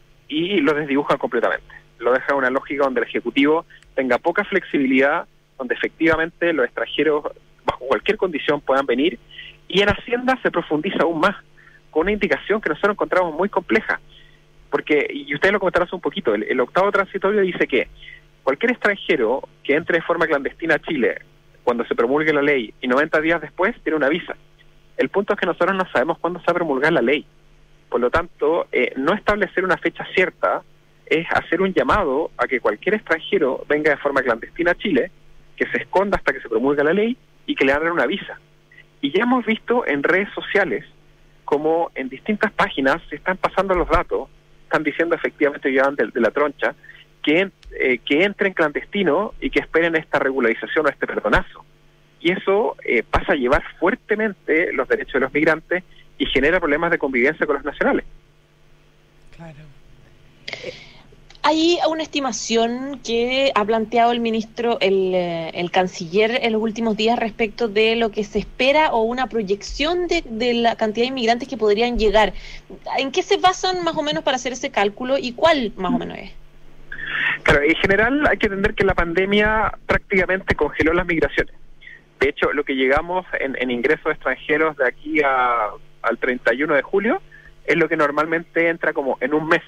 y lo desdibujan completamente. Lo deja en una lógica donde el Ejecutivo tenga poca flexibilidad, donde efectivamente los extranjeros bajo cualquier condición puedan venir, y en Hacienda se profundiza aún más, con una indicación que nosotros encontramos muy compleja, porque, y ustedes lo comentaron hace un poquito, el, el octavo transitorio dice que cualquier extranjero que entre de forma clandestina a Chile cuando se promulgue la ley y noventa días después tiene una visa. El punto es que nosotros no sabemos cuándo se va a promulgar la ley. Por lo tanto, eh, no establecer una fecha cierta es hacer un llamado a que cualquier extranjero venga de forma clandestina a Chile, que se esconda hasta que se promulgue la ley y que le abran una visa. Y ya hemos visto en redes sociales como en distintas páginas se están pasando los datos, están diciendo efectivamente que llevan de, de la troncha, que, eh, que entren clandestino y que esperen esta regularización o este perdonazo. Y eso eh, pasa a llevar fuertemente los derechos de los migrantes y genera problemas de convivencia con los nacionales. Claro. Hay una estimación que ha planteado el ministro, el, el canciller en los últimos días respecto de lo que se espera o una proyección de, de la cantidad de inmigrantes que podrían llegar. ¿En qué se basan más o menos para hacer ese cálculo y cuál más o menos es? Claro, en general hay que entender que la pandemia prácticamente congeló las migraciones. De hecho, lo que llegamos en, en ingresos extranjeros de aquí a, al treinta y uno de julio es lo que normalmente entra como en un mes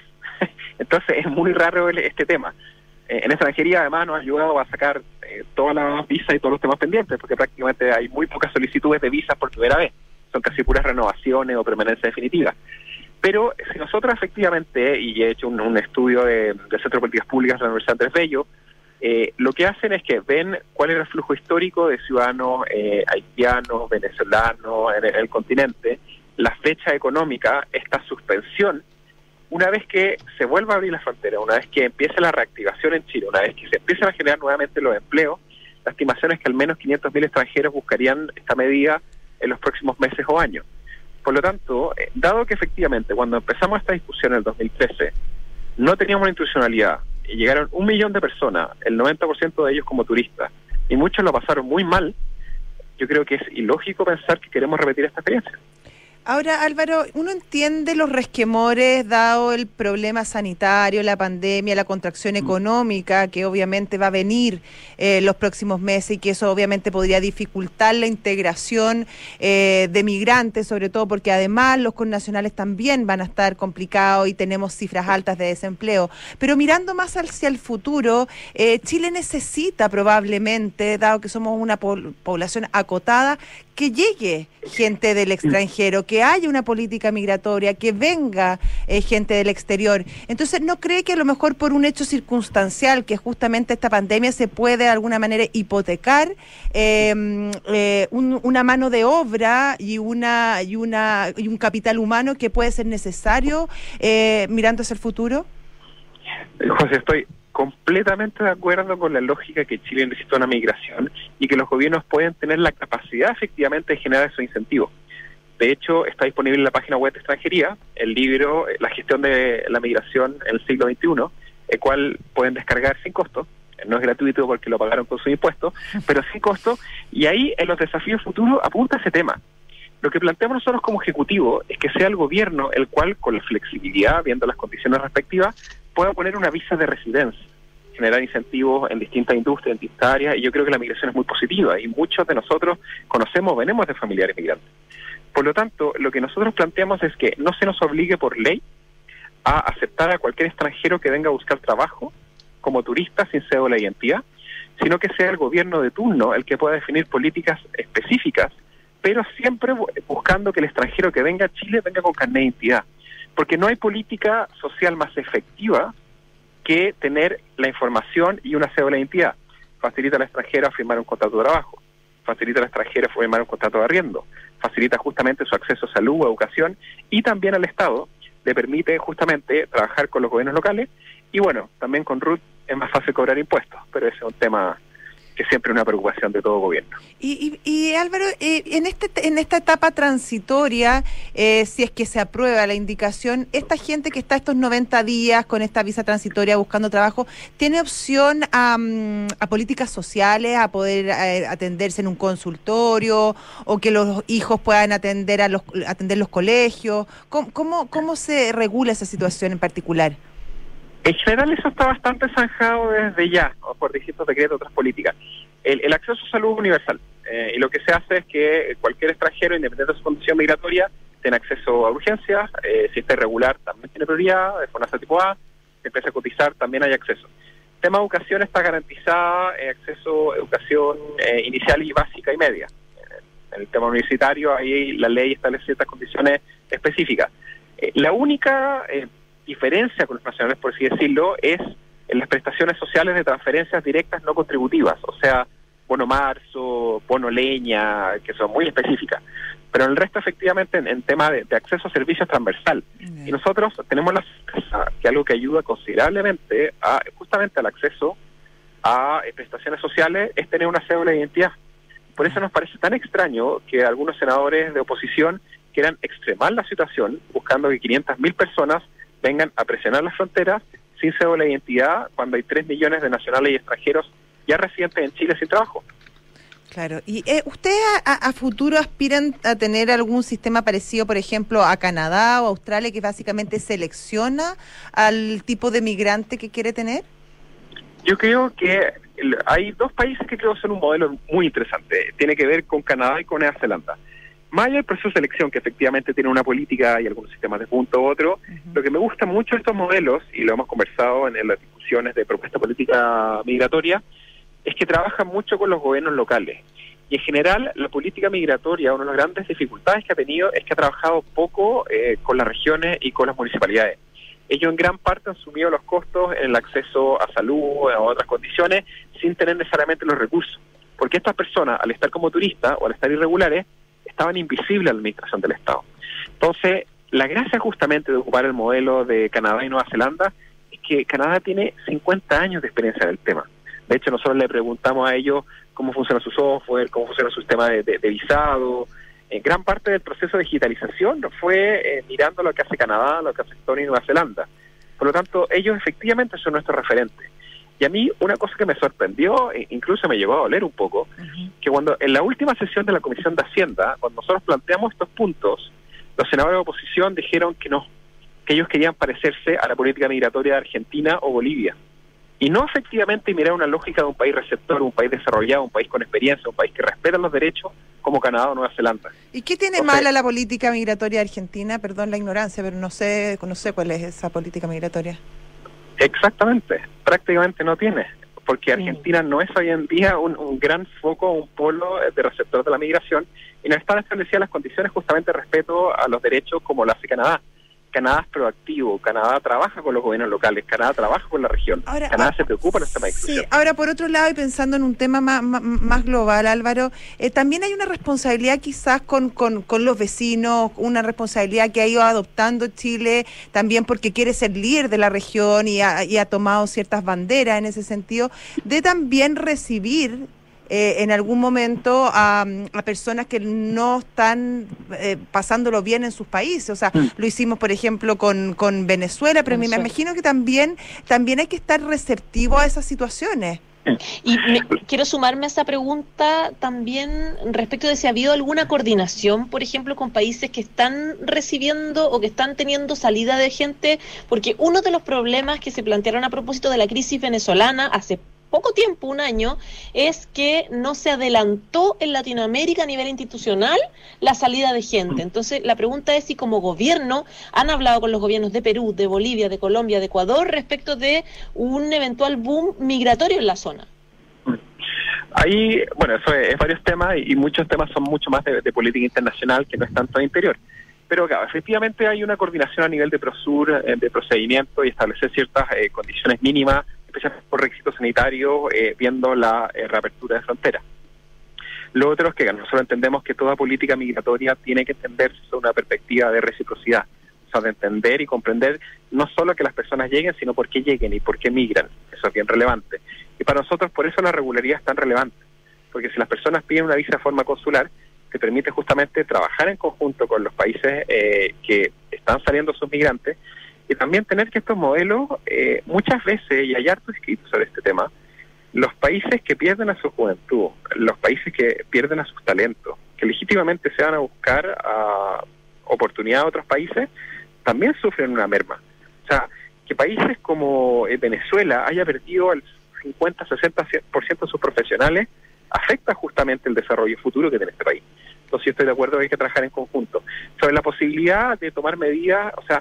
Entonces es muy raro el, este tema. Eh, en extranjería además nos ha ayudado a sacar eh, todas las visas y todos los temas pendientes, porque prácticamente hay muy pocas solicitudes de visas por primera vez. Son casi puras renovaciones o permanencia definitiva. Pero si nosotros efectivamente, y he hecho un, un estudio de, del Centro de Políticas Públicas de la Universidad Andrés Bello, eh, lo que hacen es que ven cuál era el flujo histórico de ciudadanos eh, haitianos, venezolanos en el, en el continente, la fecha económica, esta suspensión. Una vez que se vuelva a abrir la frontera, una vez que empiece la reactivación en Chile, una vez que se empiecen a generar nuevamente los empleos, la estimación es que al menos quinientos mil extranjeros buscarían esta medida en los próximos meses o años. Por lo tanto, eh, dado que efectivamente cuando empezamos esta discusión en el dos mil trece no teníamos la institucionalidad y llegaron un millón de personas, el noventa por ciento de ellos como turistas, y muchos lo pasaron muy mal, yo creo que es ilógico pensar que queremos repetir esta experiencia. Ahora, Álvaro, uno entiende los resquemores dado el problema sanitario, la pandemia, la contracción económica que obviamente va a venir eh, los próximos meses y que eso obviamente podría dificultar la integración eh, de migrantes, sobre todo porque además los connacionales también van a estar complicados y tenemos cifras altas de desempleo. Pero mirando más hacia el futuro, eh, Chile necesita probablemente, dado que somos una po- población acotada, que llegue gente del extranjero, que haya una política migratoria, que venga eh, gente del exterior. Entonces, ¿no cree que a lo mejor por un hecho circunstancial, que justamente esta pandemia se puede de alguna manera hipotecar eh, eh, un, una mano de obra y una y una y un capital humano que puede ser necesario eh, mirando hacia el futuro? José, estoy completamente de acuerdo con la lógica que Chile necesita una migración y que los gobiernos pueden tener la capacidad efectivamente de generar esos incentivos. De hecho, está disponible en la página web de extranjería el libro La gestión de la migración en el siglo veintiuno, el cual pueden descargar sin costo. No es gratuito porque lo pagaron con sus impuestos, pero sin costo, y ahí en los desafíos futuros apunta ese tema. Lo que planteamos nosotros como ejecutivo es que sea el gobierno el cual, con la flexibilidad, viendo las condiciones respectivas, pueda poner una visa de residencia, generar incentivos en distintas industrias, en distintas áreas, y yo creo que la migración es muy positiva, y muchos de nosotros conocemos, venimos de familiares migrantes. Por lo tanto, lo que nosotros planteamos es que no se nos obligue por ley a aceptar a cualquier extranjero que venga a buscar trabajo como turista sin cédula de identidad, sino que sea el gobierno de turno el que pueda definir políticas específicas, pero siempre buscando que el extranjero que venga a Chile venga con carnet de identidad. Porque no hay política social más efectiva que tener la información y una cédula de identidad. Facilita al extranjero a firmar un contrato de trabajo, facilita al extranjero a firmar un contrato de arriendo, facilita justamente su acceso a salud, a educación, y también al Estado le permite justamente trabajar con los gobiernos locales, y bueno, también con R U T es más fácil cobrar impuestos, pero ese es un tema que siempre es una preocupación de todo gobierno. Y, y, y Álvaro, eh, en este en esta etapa transitoria, eh, si es que se aprueba la indicación, esta gente que está estos noventa días con esta visa transitoria buscando trabajo, ¿tiene opción a, a políticas sociales, a poder eh, atenderse en un consultorio, o que los hijos puedan atender a los atender los colegios? ¿Cómo, cómo, cómo se regula esa situación en particular? En general eso está bastante zanjado desde ya, ¿no? Por distintos decretos, otras políticas. El, el acceso a salud universal. Eh, y lo que se hace es que cualquier extranjero, independiente de su condición migratoria, tenga acceso a urgencias. Eh, si está irregular, también tiene prioridad. De FONASA tipo A, si empieza a cotizar, también hay acceso. El tema de educación está garantizada, eh, acceso a educación eh, inicial y básica y media. En el tema universitario, ahí la ley establece ciertas condiciones específicas. Eh, la única Eh, diferencia con los nacionales, por así decirlo, es en las prestaciones sociales de transferencias directas no contributivas, o sea, bono marzo, bono leña, que son muy específicas. Pero en el resto, efectivamente, en, en tema de, de acceso a servicios transversal. Mm. Y nosotros tenemos la certeza que algo que ayuda considerablemente a justamente al acceso a eh, prestaciones sociales es tener una cédula de identidad. Por eso nos parece tan extraño que algunos senadores de oposición quieran extremar la situación, buscando que quinientas mil personas vengan a presionar las fronteras sin cédula de identidad cuando hay tres millones de nacionales y extranjeros ya residentes en Chile sin trabajo. Claro. ¿Y eh, ustedes a, a futuro aspiran a tener algún sistema parecido, por ejemplo, a Canadá o Australia, que básicamente selecciona al tipo de migrante que quiere tener? Yo creo que hay dos países que creo son un modelo muy interesante. Tiene que ver con Canadá y con Nueva Zelanda. más allá del proceso de selección, que efectivamente tiene una política y algunos sistemas de punto u otro, uh-huh. Lo que me gusta mucho de estos modelos, y lo hemos conversado en, en las discusiones de propuesta política migratoria, es que trabajan mucho con los gobiernos locales. Y en general, la política migratoria, una de las grandes dificultades que ha tenido es que ha trabajado poco eh, con las regiones y con las municipalidades. Ellos en gran parte han asumido los costos en el acceso a salud, a otras condiciones, sin tener necesariamente los recursos. Porque estas personas, al estar como turistas o al estar irregulares, estaban invisibles a la administración del Estado. Entonces, la gracia justamente de ocupar el modelo de Canadá y Nueva Zelanda es que Canadá tiene cincuenta años de experiencia en el tema. De hecho, nosotros le preguntamos a ellos cómo funciona su software, cómo funciona su sistema de, de, de visado. En gran parte del proceso de digitalización fue eh, mirando lo que hace Canadá, lo que hace Estonia y Nueva Zelanda. Por lo tanto, ellos efectivamente son nuestros referentes. Y a mí una cosa que me sorprendió, e incluso me llegó a doler un poco, uh-huh. que cuando en la última sesión de la Comisión de Hacienda, cuando nosotros planteamos estos puntos, los senadores de oposición dijeron que no, que ellos querían parecerse a la política migratoria de Argentina o Bolivia. Y no efectivamente mirar una lógica de un país receptor, un país desarrollado, un país con experiencia, un país que respeta los derechos como Canadá o Nueva Zelanda. ¿Y qué tiene Entonces, mala la política migratoria argentina? Perdón la ignorancia, pero no sé, no sé cuál es esa política migratoria. Exactamente, prácticamente no tiene, porque Argentina no es hoy en día un, un gran foco, un polo de receptor de la migración, y no están establecidas las condiciones justamente de respeto a los derechos como lo hace Canadá. Canadá es proactivo, Canadá trabaja con los gobiernos locales, Canadá trabaja con la región, ahora, Canadá ah, se preocupa en el tema de inclusión. Sí, ahora por otro lado, y pensando en un tema más, más, más global, Álvaro, eh, también hay una responsabilidad quizás con, con, con los vecinos, una responsabilidad que ha ido adoptando Chile, también porque quiere ser líder de la región y ha, y ha tomado ciertas banderas en ese sentido, de también recibir Eh, en algún momento a, a personas que no están eh, pasándolo bien en sus países. O sea, mm. lo hicimos, por ejemplo, con, con Venezuela, pero me, me imagino que también, también hay que estar receptivo a esas situaciones. Y me, quiero sumarme a esa pregunta también respecto de si ha habido alguna coordinación, por ejemplo, con países que están recibiendo o que están teniendo salida de gente, porque uno de los problemas que se plantearon a propósito de la crisis venezolana hace poco tiempo, un año, es que no se adelantó en Latinoamérica a nivel institucional la salida de gente. Entonces, la pregunta es si como gobierno han hablado con los gobiernos de Perú, de Bolivia, de Colombia, de Ecuador, respecto de un eventual boom migratorio en la zona. Ahí, bueno, eso es, es varios temas, y muchos temas son mucho más de, de política internacional que no es tanto de interior. Pero claro, efectivamente hay una coordinación a nivel de Prosur, eh, de procedimiento, y establecer ciertas eh, condiciones mínimas, especialmente por requisitos sanitarios, eh, viendo la eh, reapertura de fronteras. Lo otro es que nosotros entendemos que toda política migratoria tiene que entenderse desde una perspectiva de reciprocidad, o sea, de entender y comprender no solo que las personas lleguen, sino por qué lleguen y por qué migran. Eso es bien relevante. Y para nosotros por eso la regularidad es tan relevante, porque si las personas piden una visa de forma consular, que permite justamente trabajar en conjunto con los países eh, que están saliendo sus migrantes, y también tener que estos modelos, eh, muchas veces, y hay harto escrito sobre este tema, los países que pierden a su juventud, los países que pierden a sus talentos, que legítimamente se van a buscar a oportunidad a otros países, también sufren una merma. O sea, que países como Venezuela haya perdido el cincuenta a sesenta por ciento de sus profesionales, afecta justamente el desarrollo futuro que tiene este país. Entonces yo estoy de acuerdo que hay que trabajar en conjunto. Sobre la posibilidad de tomar medidas, o sea,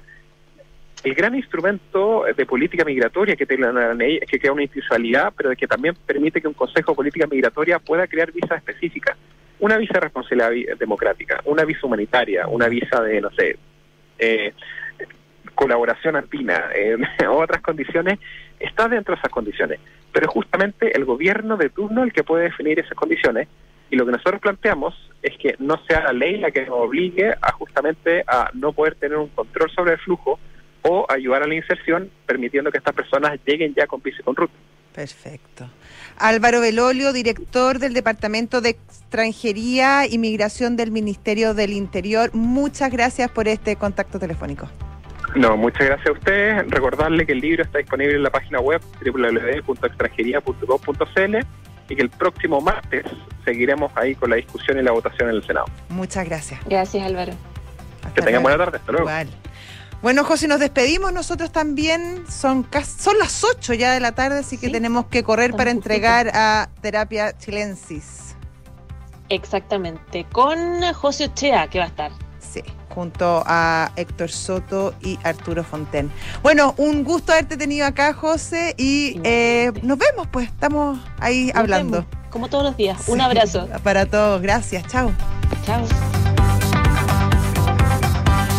el gran instrumento de política migratoria que tiene la ley es que crea una institucionalidad, pero que también permite que un Consejo de Política Migratoria pueda crear visas específicas. Una visa de responsabilidad democrática, una visa humanitaria, una visa de, no sé, eh, colaboración alpina, eh, otras condiciones, está dentro de esas condiciones. Pero es justamente el gobierno de turno el que puede definir esas condiciones, y lo que nosotros planteamos es que no sea la ley la que nos obligue a justamente a no poder tener un control sobre el flujo, o ayudar a la inserción, permitiendo que estas personas lleguen ya con visa y con ruta. Perfecto. Álvaro Belolio, director del Departamento de Extranjería y Migración del Ministerio del Interior, muchas gracias por este contacto telefónico. No, muchas gracias a ustedes. Recordarle que el libro está disponible en la página web doble u doble u doble u punto extranjería punto gov punto c l y que el próximo martes seguiremos ahí con la discusión y la votación en el Senado. Muchas gracias. Gracias, Álvaro. Hasta que tengan buena tarde. Hasta luego. Igual. Bueno, José, nos despedimos nosotros también. Son casi, son las ocho ya de la tarde, así que sí, tenemos que correr para entregar a Terapia Chilensis. Exactamente, con José Ochea, que va a estar. Sí, junto a Héctor Soto y Arturo Fonten. Bueno, un gusto haberte tenido acá, José, y eh, nos vemos, pues, estamos ahí Nos hablando. vemos, como todos los días. Sí, Un abrazo. para todos, gracias, chao. Chao.